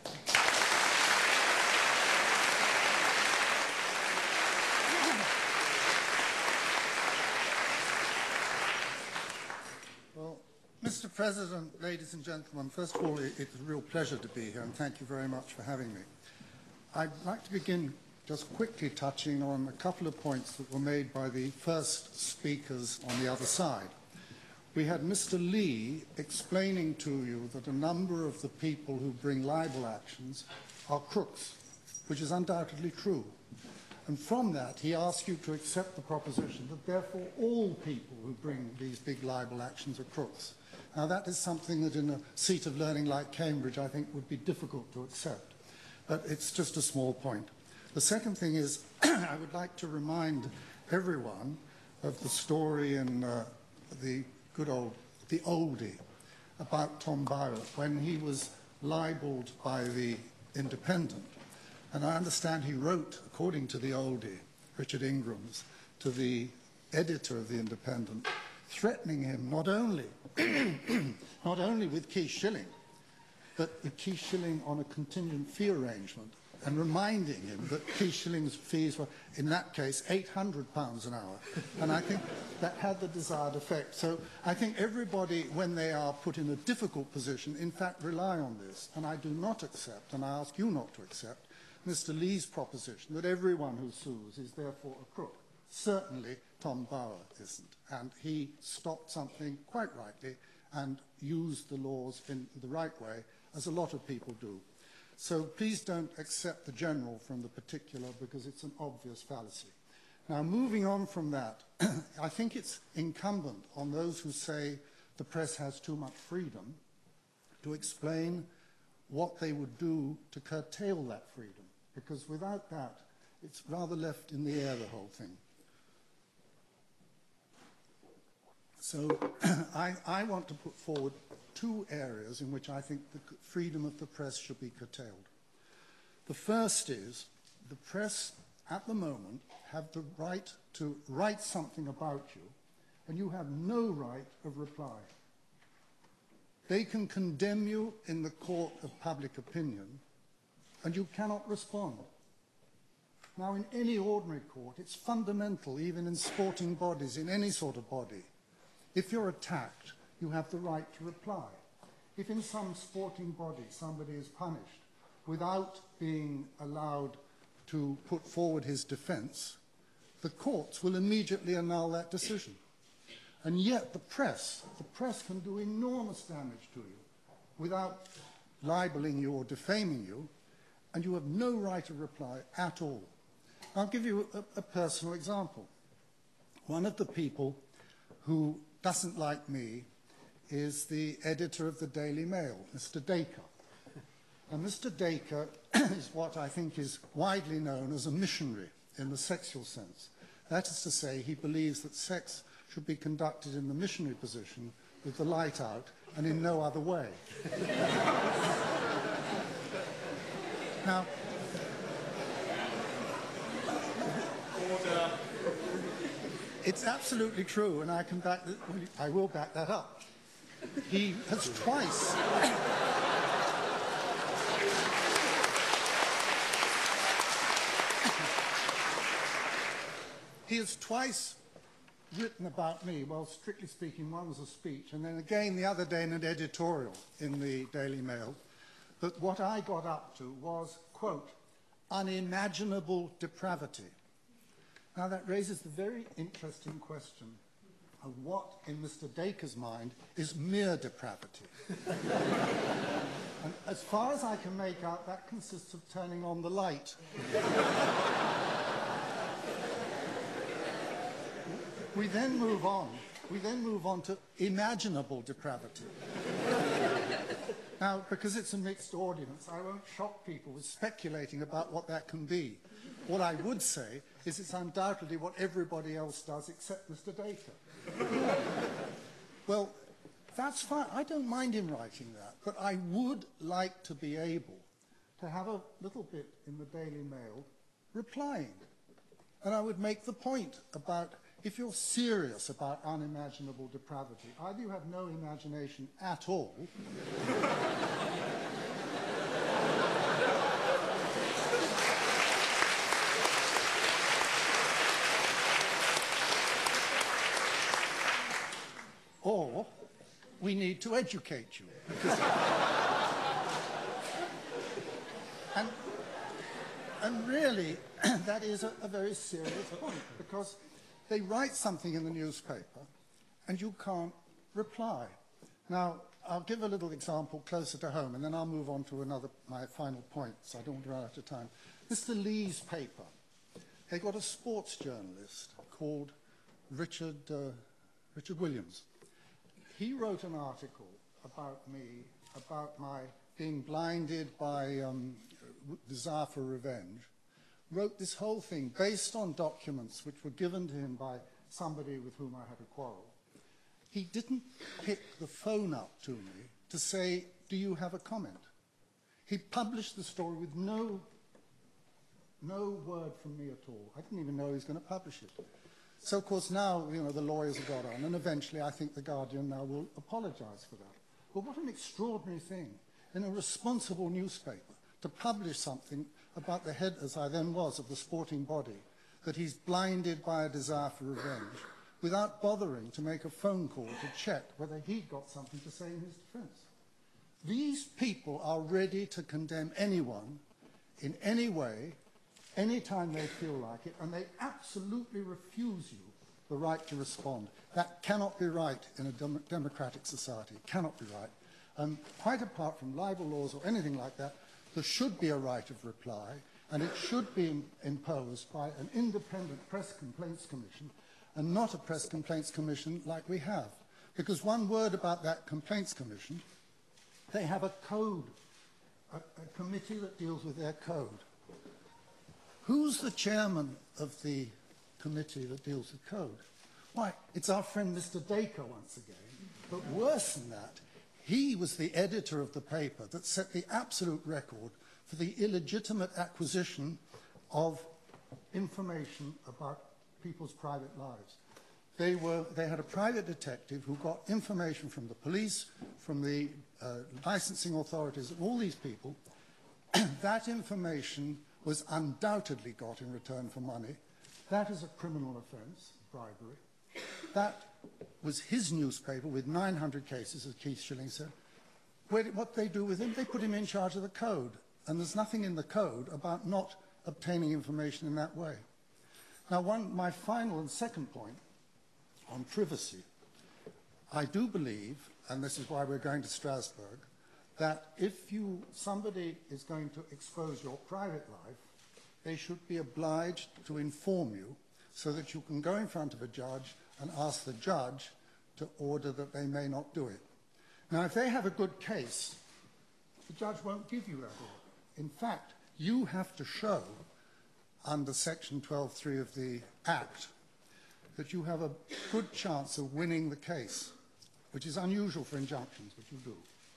Well, Mr. President, ladies and gentlemen, first of all, it's a real pleasure to be here, and thank you very much for having me. I'd like to begin just quickly touching on a couple of points that were made by the first speakers on the other side. We had Mr. Lee explaining to you that a number of the people who bring libel actions are crooks, which is undoubtedly true. And from that, he asked you to accept the proposition that therefore all people who bring these big libel actions are crooks. Now, that is something that in a seat of learning like Cambridge, I think would be difficult to accept. But it's just a small point. The second thing is, I would like to remind everyone of the story in the oldie about Tom Bauer when he was libelled by the Independent. And I understand he wrote, according to the oldie, Richard Ingrams, to the editor of the Independent, threatening him not only with Keith Shilling, but with Keith Shilling on a contingent fee arrangement, and reminding him that Keith Shilling's fees were, in that case, £800 an hour. And I think that had the desired effect. So I think everybody, when they are put in a difficult position, in fact rely on this. And I do not accept, and I ask you not to accept, Mr. Lee's proposition that everyone who sues is therefore a crook. Certainly Tom Bauer isn't. And he stopped something quite rightly and used the laws in the right way, as a lot of people do. So please don't accept the general from the particular, because it's an obvious fallacy. Now, moving on from that, I think it's incumbent on those who say the press has too much freedom to explain what they would do to curtail that freedom, because without that, it's rather left in the air, the whole thing. So I want to put forward two areas in which I think the freedom of the press should be curtailed. The first is the press at the moment have the right to write something about you, and you have no right of reply. They can condemn you in the court of public opinion, and you cannot respond. Now, in any ordinary court, it's fundamental, even in sporting bodies, in any sort of body. If you're attacked, you have the right to reply. If in some sporting body somebody is punished without being allowed to put forward his defence, the courts will immediately annul that decision. And yet the press can do enormous damage to you without libelling you or defaming you, and you have no right of reply at all. I'll give you a personal example. One of the people who doesn't like me is the editor of the Daily Mail, Mr. Dacre. And Mr. Dacre is what I think is widely known as a missionary in the sexual sense. That is to say, he believes that sex should be conducted in the missionary position with the light out and in no other way. Now, order. It's absolutely true, and I will back that up. He has twice... He has twice written about me. Well, strictly speaking, one was a speech, and then again the other day in an editorial in the Daily Mail, that what I got up to was, quote, unimaginable depravity. Now that raises the very interesting question, and what, in Mr. Dacre's mind, is mere depravity. And as far as I can make out, that consists of turning on the light. We then move on to imaginable depravity. Now, because it's a mixed audience, I won't shock people with speculating about what that can be. What I would say is it's undoubtedly what everybody else does except Mr. Dacre. Well, that's fine. I don't mind him writing that, but I would like to be able to have a little bit in the Daily Mail replying. And I would make the point about, if you're serious about unimaginable depravity, either you have no imagination at all, or we need to educate you. And really, that is a very serious point, because they write something in the newspaper and you can't reply. Now, I'll give a little example closer to home, and then I'll move on to my final point, so I don't want to run out of time. Mr. Lee's paper, they got a sports journalist called Richard Williams. He wrote an article about me, about my being blinded by desire for revenge, wrote this whole thing based on documents which were given to him by somebody with whom I had a quarrel. He didn't pick the phone up to me to say, do you have a comment? He published the story with no word from me at all. I didn't even know he was going to publish it. So, of course, now, the lawyers have got on, and eventually I think The Guardian now will apologize for that. But what an extraordinary thing in a responsible newspaper to publish something about the head, as I then was, of the sporting body, that he's blinded by a desire for revenge, without bothering to make a phone call to check whether he'd got something to say in his defense. These people are ready to condemn anyone in any way, any time they feel like it, and they absolutely refuse you the right to respond. That cannot be right in a democratic society. It cannot be right. Quite apart from libel laws or anything like that, there should be a right of reply, and it should be imposed by an independent press complaints commission, and not a press complaints commission like we have. Because one word about that complaints commission, they have a code, a committee that deals with their code. Who's the chairman of the committee that deals with code? Why, it's our friend Mr. Dacre once again. But worse than that, he was the editor of the paper that set the absolute record for the illegitimate acquisition of information about people's private lives. They had a private detective who got information from the police, from the licensing authorities, all these people. That information was undoubtedly got in return for money. That is a criminal offence, bribery. That was his newspaper with 900 cases, as Keith Schilling said. What they do with him, they put him in charge of the code. And there's nothing in the code about not obtaining information in that way. Now, my final and second point on privacy, I do believe, and this is why we're going to Strasbourg, that if somebody is going to expose your private life, they should be obliged to inform you so that you can go in front of a judge and ask the judge to order that they may not do it. Now, if they have a good case, the judge won't give you that order. In fact, you have to show, under Section 12.3 of the Act, that you have a good chance of winning the case, which is unusual for injunctions, but you do.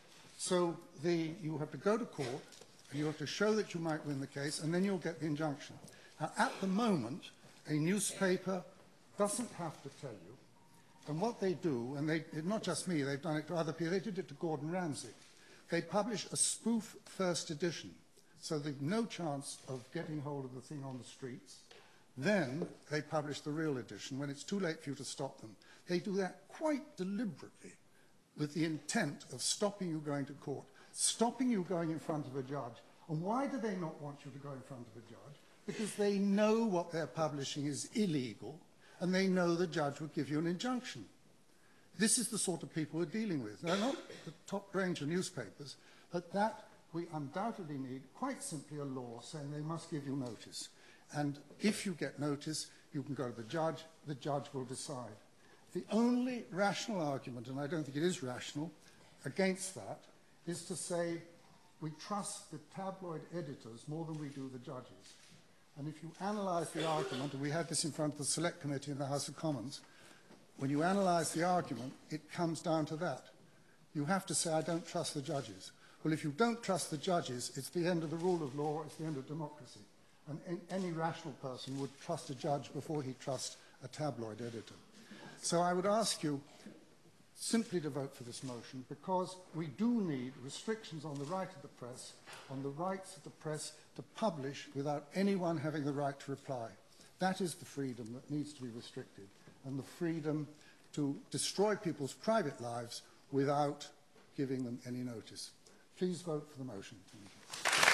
So you have to go to court, and you have to show that you might win the case, and then you'll get the injunction. Now, at the moment, a newspaper doesn't have to tell you. And what they do, and not just me, they've done it to other people, they did it to Gordon Ramsay. They publish a spoof first edition, so they've no chance of getting hold of the thing on the streets. Then they publish the real edition when it's too late for you to stop them. They do that quite deliberately with the intent of stopping you going to court, stopping you going in front of a judge. And why do they not want you to go in front of a judge? Because they know what they're publishing is illegal, and they know the judge would give you an injunction. This is the sort of people we're dealing with. They're not the top range of newspapers, but that we undoubtedly need quite simply a law saying they must give you notice. And if you get notice, you can go to the judge will decide. The only rational argument, and I don't think it is rational, against that is to say we trust the tabloid editors more than we do the judges. And if you analyse the argument, and we had this in front of the Select Committee in the House of Commons, when you analyse the argument, it comes down to that. You have to say, I don't trust the judges. Well, if you don't trust the judges, it's the end of the rule of law, it's the end of democracy. And any rational person would trust a judge before he trusts a tabloid editor. So I would ask you simply to vote for this motion, because we do need restrictions on the right of the press, on the rights of the press to publish without anyone having the right to reply. That is the freedom that needs to be restricted, and the freedom to destroy people's private lives without giving them any notice. Please vote for the motion. Thank you.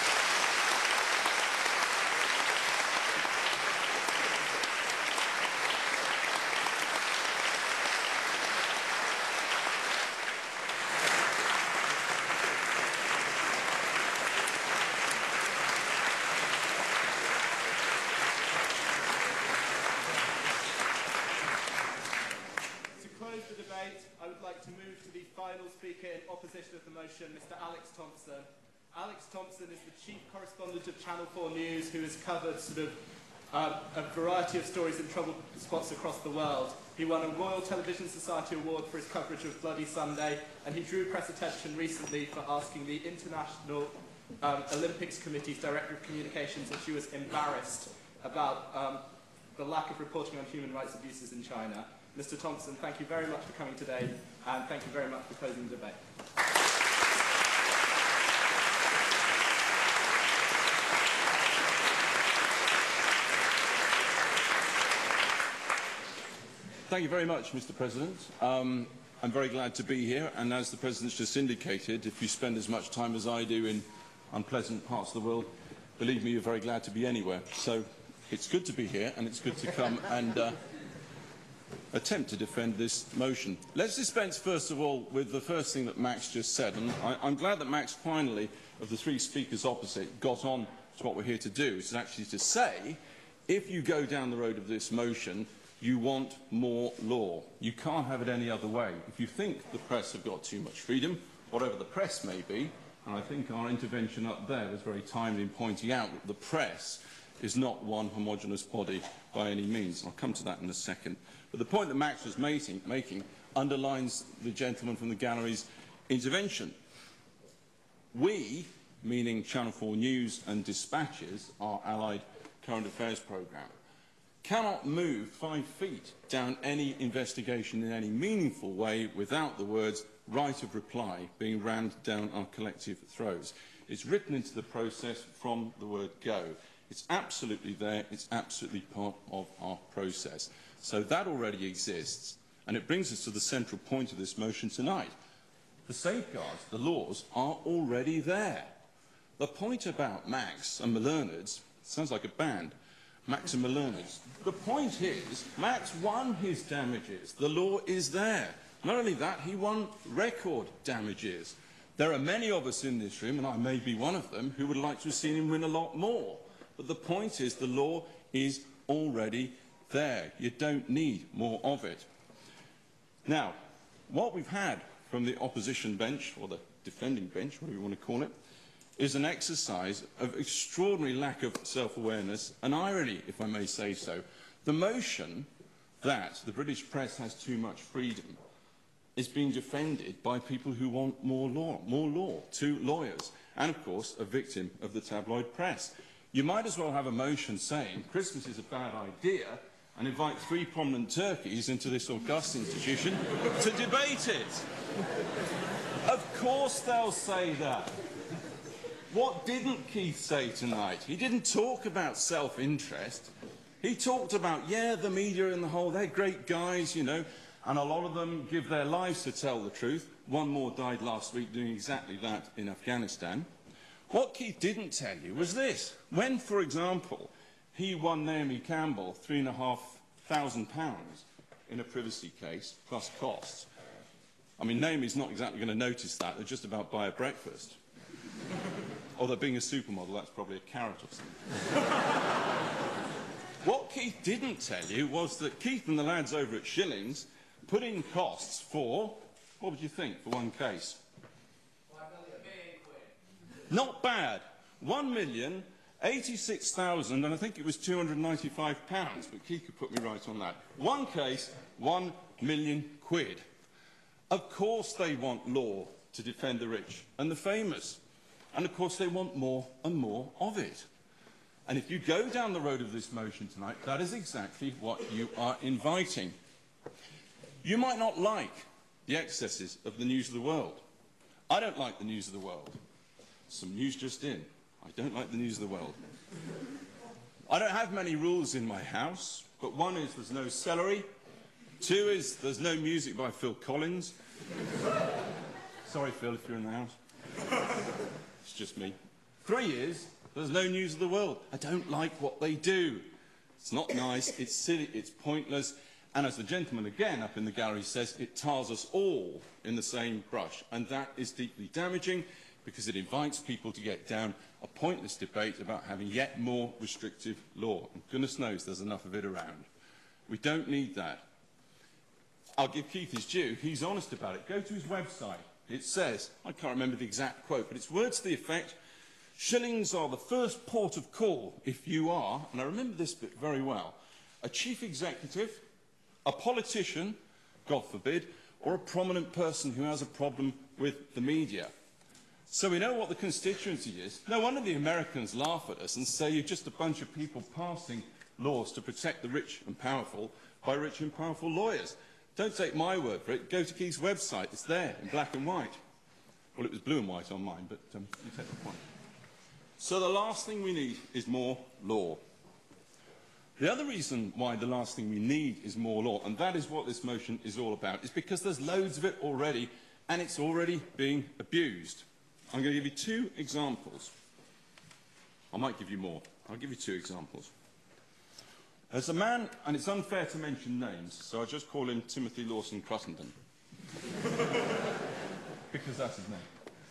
Mr. Alex Thompson. Alex Thompson is the chief correspondent of Channel 4 News, who has covered a variety of stories in troubled spots across the world. He won a Royal Television Society Award for his coverage of Bloody Sunday, and he drew press attention recently for asking the International Olympics Committee's Director of Communications if she was embarrassed about the lack of reporting on human rights abuses in China. Mr. Thompson, thank you very much for coming today, and thank you very much for closing the debate. Thank you very much, Mr. President. I'm very glad to be here, and as the President's just indicated, if you spend as much time as I do in unpleasant parts of the world, believe me, you're very glad to be anywhere. So it's good to be here, and it's good to come and attempt to defend this motion. Let's dispense, first of all, with the first thing that Max just said, and I'm glad that Max finally, of the three speakers opposite, got on to what we're here to do, which is actually to say, if you go down the road of this motion, you want more law. You can't have it any other way. If you think the press have got too much freedom, whatever the press may be, and I think our intervention up there was very timely in pointing out that the press is not one homogeneous body by any means. I'll come to that in a second. But the point that Max was making underlines the gentleman from the gallery's intervention. We, meaning Channel 4 News and Dispatches, our allied current affairs programme, cannot move 5 feet down any investigation in any meaningful way without the words right of reply being rammed down our collective throats. It's written into the process from the word go. It's absolutely there. It's absolutely part of our process. So that already exists, and it brings us to the central point of this motion tonight. The safeguards, the laws, are already there. The point about Max and Malearnards sounds like a band. Max and Malearnards. The point is, Max won his damages. The law is there. Not only that, he won record damages. There are many of us in this room, and I may be one of them, who would like to have seen him win a lot more. But the point is, the law is already there. You don't need more of it. Now, what we've had from the opposition bench, or the defending bench, whatever you want to call it, is an exercise of extraordinary lack of self-awareness and irony, if I may say so. The motion that the British press has too much freedom is being defended by people who want more law, 2 lawyers, and, of course, a victim of the tabloid press. You might as well have a motion saying Christmas is a bad idea and invite 3 prominent turkeys into this august institution to debate it. Of course they'll say that. What didn't Keith say tonight? He didn't talk about self-interest. He talked about, yeah, the media in the whole, they're great guys, you know, and a lot of them give their lives to tell the truth. One more died last week doing exactly that in Afghanistan. What Keith didn't tell you was this. When, for example, he won Naomi Campbell £3.5 £100,000 in a privacy case, plus costs. I mean, Naomi's not exactly going to notice that. They're just about buy a breakfast. Although being a supermodel, that's probably a carrot or something. What Keith didn't tell you was that Keith and the lads over at Shillings put in costs for, what would you think, for one case? £5 million. Not bad. £1,086,000, and I think it was £295, but Keith could put me right on that. One case, £1 million. Of course they want law to defend the rich and the famous. And of course they want more and more of it. And if you go down the road of this motion tonight, that is exactly what you are inviting. You might not like the excesses of the News of the World. I don't like the News of the World. Some news just in. I don't like the News of the World. I don't have many rules in my house, but one is there's no celery. 2 is there's no music by Phil Collins. Sorry, Phil, if you're in the house. It's just me. 3 is there's no News of the World. I don't like what they do. It's not nice, it's silly, it's pointless, and as the gentleman again up in the gallery says, it tars us all in the same brush, and that is deeply damaging because it invites people to get down a pointless debate about having yet more restrictive law. And goodness knows there's enough of it around. We don't need that. I'll give Keith his due. He's honest about it. Go to his website. It says, I can't remember the exact quote, but it's words to the effect, Shillings are the first port of call if you are, and I remember this bit very well, a chief executive, a politician, God forbid, or a prominent person who has a problem with the media. So we know what the constituency is. No wonder the Americans laugh at us and say you're just a bunch of people passing laws to protect the rich and powerful by rich and powerful lawyers. Don't take my word for it. Go to Keith's website. It's there in black and white. Well, it was blue and white on mine, but you take the point. So the last thing we need is more law. The other reason why the last thing we need is more law, and that is what this motion is all about, is because there's loads of it already, and it's already being abused. I'm going to give you 2 examples. I might give you more. I'll give you 2 examples. There's a man, and it's unfair to mention names, so I'll just call him Timothy Lawson Cruttenden. Because that's his name.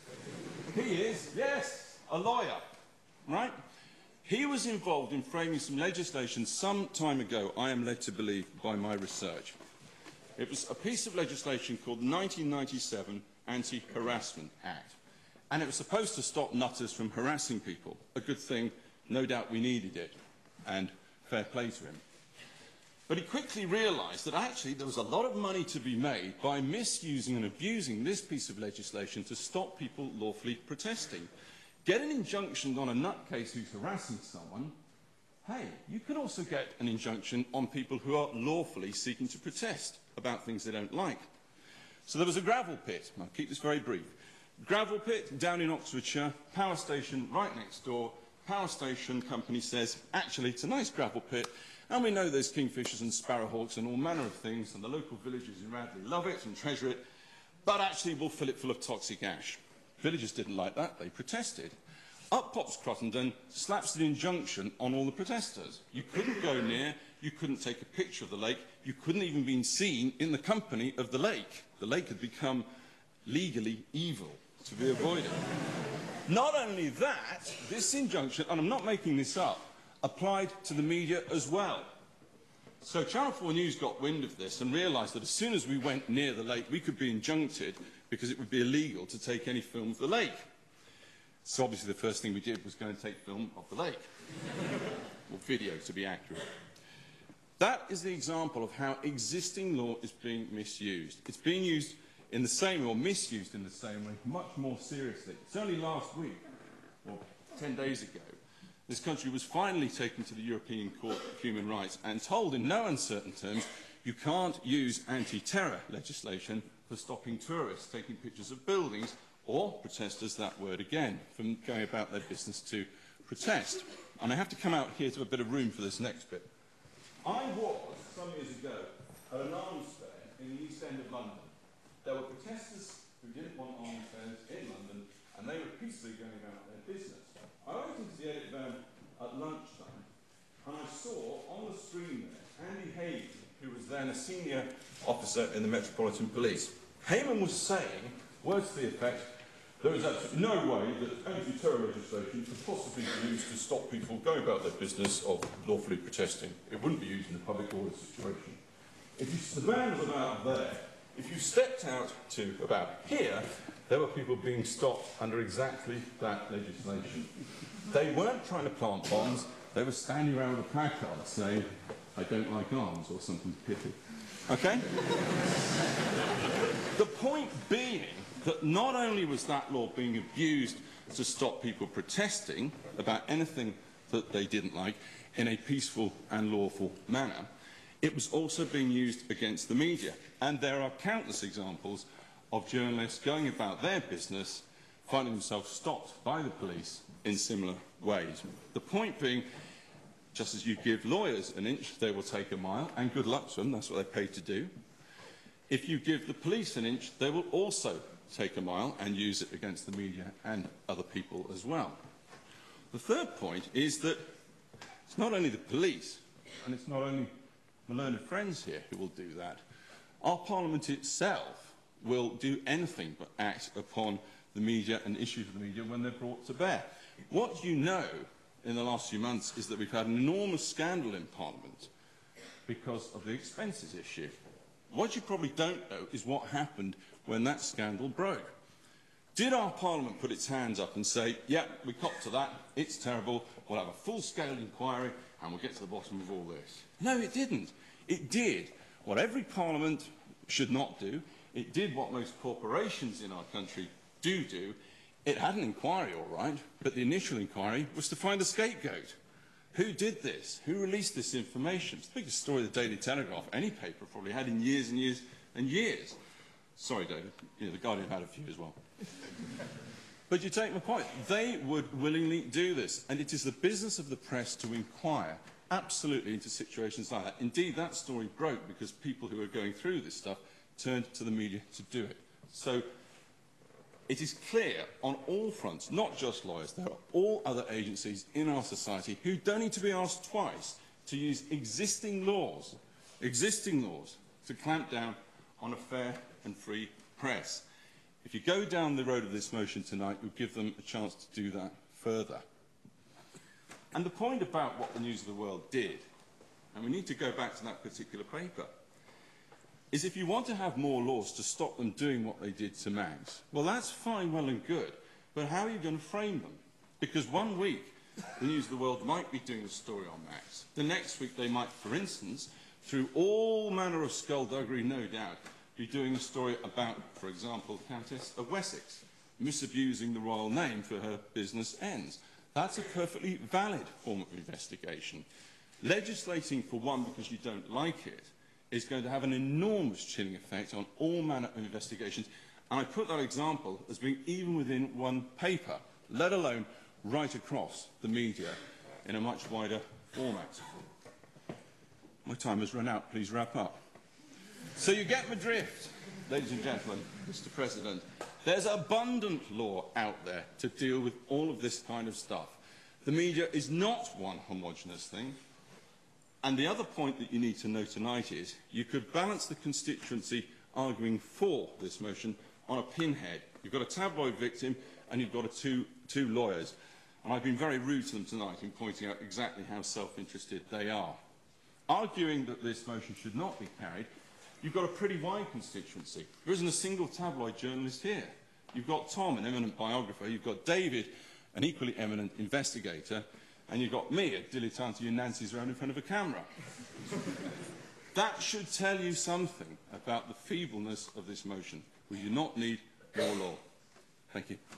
He is, yes, a lawyer, right? He was involved in framing some legislation some time ago, I am led to believe, by my research. It was a piece of legislation called the 1997 Anti-Harassment Act. And it was supposed to stop nutters from harassing people. A good thing, no doubt we needed it. And fair play to him. But he quickly realised that actually there was a lot of money to be made by misusing and abusing this piece of legislation to stop people lawfully protesting. Get an injunction on a nutcase who's harassing someone. Hey, you can also get an injunction on people who are lawfully seeking to protest about things they don't like. So there was a gravel pit. I'll keep this very brief. Gravel pit down in Oxfordshire, power station right next door. Power station company says, actually, it's a nice gravel pit, and we know there's kingfishers and sparrowhawks and all manner of things, and the local villagers in Radley love it and treasure it, but actually we'll fill it full of toxic ash. Villagers didn't like that, they protested. Up pops Cruttenden, slaps an injunction on all the protesters. You couldn't go near, you couldn't take a picture of the lake, you couldn't even be seen in the company of the lake. The lake had become legally evil to be avoided. Not only that, this injunction, and I'm not making this up, applied to the media as well. So Channel 4 News got wind of this and realised that as soon as we went near the lake, we could be injuncted because it would be illegal to take any film of the lake. So obviously the first thing we did was go and take film of the lake. Or video, to be accurate. That is the example of how existing law is being misused. It's being used in the same, or misused in the same way, much more seriously. It's only last week, or 10 days ago, this country was finally taken to the European Court of Human Rights and told in no uncertain terms you can't use anti-terror legislation for stopping tourists taking pictures of buildings or protesters, that word again, from going about their business to protest. And I have to come out here to a bit of room for this next bit. I was, some years ago, at an arms fair in the East End of London. There were protesters who didn't want arms fairs in London, and they were peacefully going about their business. I went into the edit van at lunchtime, and I saw on the screen there Andy Hayden, who was then a senior officer in the Metropolitan Police. Hayman was saying, words to the effect, there is absolutely no way that anti-terror legislation could possibly be used to stop people going about their business of lawfully protesting. It wouldn't be used in a public order situation. If the man was about there, if you stepped out to about here, there were people being stopped under exactly that legislation. They weren't trying to plant bombs, they were standing around with a placard saying, I don't like arms, or something pithy. Okay? The point being that not only was that law being abused to stop people protesting about anything that they didn't like in a peaceful and lawful manner, it was also being used against the media. And there are countless examples of journalists going about their business, finding themselves stopped by the police in similar ways. The point being, just as you give lawyers an inch, they will take a mile, and good luck to them, that's what they're paid to do. If you give the police an inch, they will also take a mile and use it against the media and other people as well. The third point is that it's not only the police, and it's not only my learned friends here who will do that. Our Parliament itself will do anything but act upon the media and issues of the media when they're brought to bear. What you know in the last few months is that we've had an enormous scandal in Parliament because of the expenses issue. What you probably don't know is what happened when that scandal broke. Did our Parliament put its hands up and say, yeah, we copped to that, it's terrible, we'll have a full-scale inquiry and we'll get to the bottom of all this? No, it didn't. It did what every Parliament should not do. It did what most corporations in our country do. It had an inquiry, all right, but the initial inquiry was to find a scapegoat. Who did this? Who released this information? It's the biggest story the Daily Telegraph, any paper, probably had in years and years and years. Sorry, David. You know, the Guardian had a few as well. But you take my point. They would willingly do this, and it is the business of the press to inquire absolutely into situations like that. Indeed, that story broke because people who were going through this stuff turned to the media to do it. So it is clear on all fronts, not just lawyers, there are all other agencies in our society who don't need to be asked twice to use existing laws to clamp down on a fair and free press. If you go down the road of this motion tonight, you'll give them a chance to do that further. And the point about what the News of the World did, and we need to go back to that particular paper, is if you want to have more laws to stop them doing what they did to Mags, well, that's fine, well and good, but how are you going to frame them? Because one week, the News of the World might be doing a story on Mags. The next week, they might, for instance, through all manner of skullduggery, no doubt, be doing a story about, for example, Countess of Wessex, misabusing the royal name for her business ends. That's a perfectly valid form of investigation. Legislating for one because you don't like it is going to have an enormous chilling effect on all manner of investigations. And I put that example as being even within one paper, let alone right across the media in a much wider format. My time has run out. Please wrap up. So you get my drift, ladies and gentlemen, Mr. President. There's abundant law out there to deal with all of this kind of stuff. The media is not one homogenous thing. And the other point that you need to know tonight is you could balance the constituency arguing for this motion on a pinhead. You've got a tabloid victim and you've got two lawyers. And I've been very rude to them tonight in pointing out exactly how self-interested they are. Arguing that this motion should not be carried, you've got a pretty wide constituency. There isn't a single tabloid journalist here. You've got Tom, an eminent biographer. You've got David, an equally eminent investigator. And you've got me, a dilettante who nancies around in front of a camera. That should tell you something about the feebleness of this motion. We do not need more law. Thank you.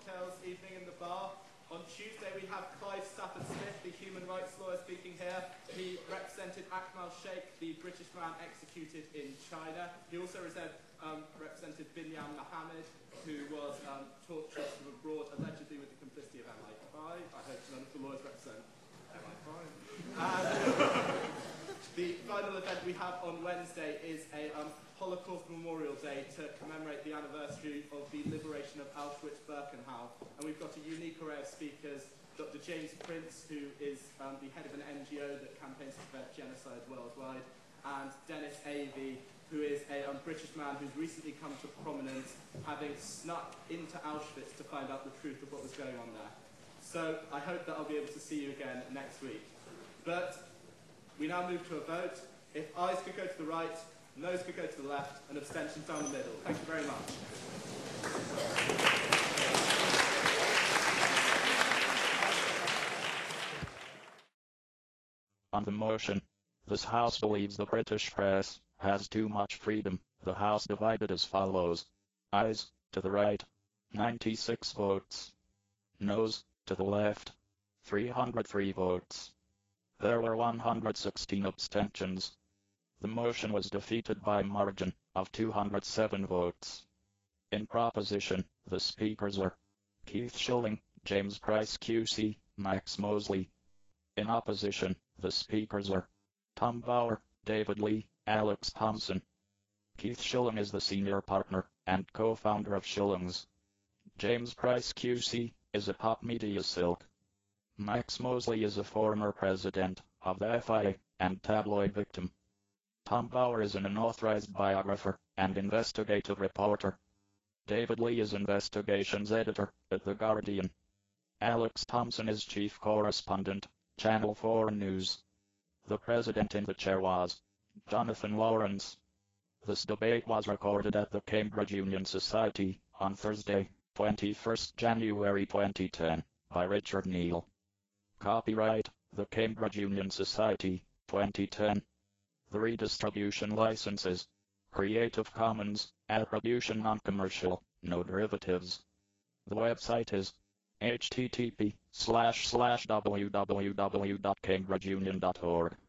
On Tuesday, we have Clive Stafford Smith, the human rights lawyer, speaking here. he represented Akmal Sheikh, the British man executed in China. He also represented Binyam Mohammed, who was tortured from abroad, allegedly with the complicity of MI5. I hope none of the lawyers represent MI5. And the final event we have on Wednesday is a Holocaust Memorial Day to commemorate the anniversary of the liberation of Auschwitz-Birkenau. And we've got a unique array of speakers. Dr. James Prince, who is the head of an NGO that campaigns to prevent genocide worldwide, and Dennis Avey, who is a British man who's recently come to prominence, having snuck into Auschwitz to find out the truth of what was going on there. So I hope that I'll be able to see you again next week. But we now move to a vote. If ayes could go to the right, noes could go to the left, and abstentions down the middle. Thank you very much. On the motion, this House believes the British press has too much freedom. The House divided as follows. Ayes, to the right, 96 votes. Noes, to the left, 303 votes. There were 116 abstentions. The motion was defeated by a margin of 207 votes. In proposition, the speakers were Keith Schilling, James Price QC, Max Mosley. In opposition, the speakers are Tom Bauer, David Lee, Alex Thompson. Keith Schilling is the senior partner and co-founder of Schillings. James Price QC is a pop media silk. Max Mosley is a former president of the FIA and tabloid victim. Tom Bauer is an unauthorized biographer and investigative reporter. David Lee is investigations editor at The Guardian. Alex Thompson is chief correspondent, Channel 4 News. The president in the chair was Jonathan Lawrence. This debate was recorded at the Cambridge Union Society on Thursday, 21st January 2010, by Richard Neal. Copyright, the Cambridge Union Society, 2010. The redistribution licenses Creative Commons, Attribution Non-Commercial, No Derivatives. The website is http://www.cambridgeunion.org.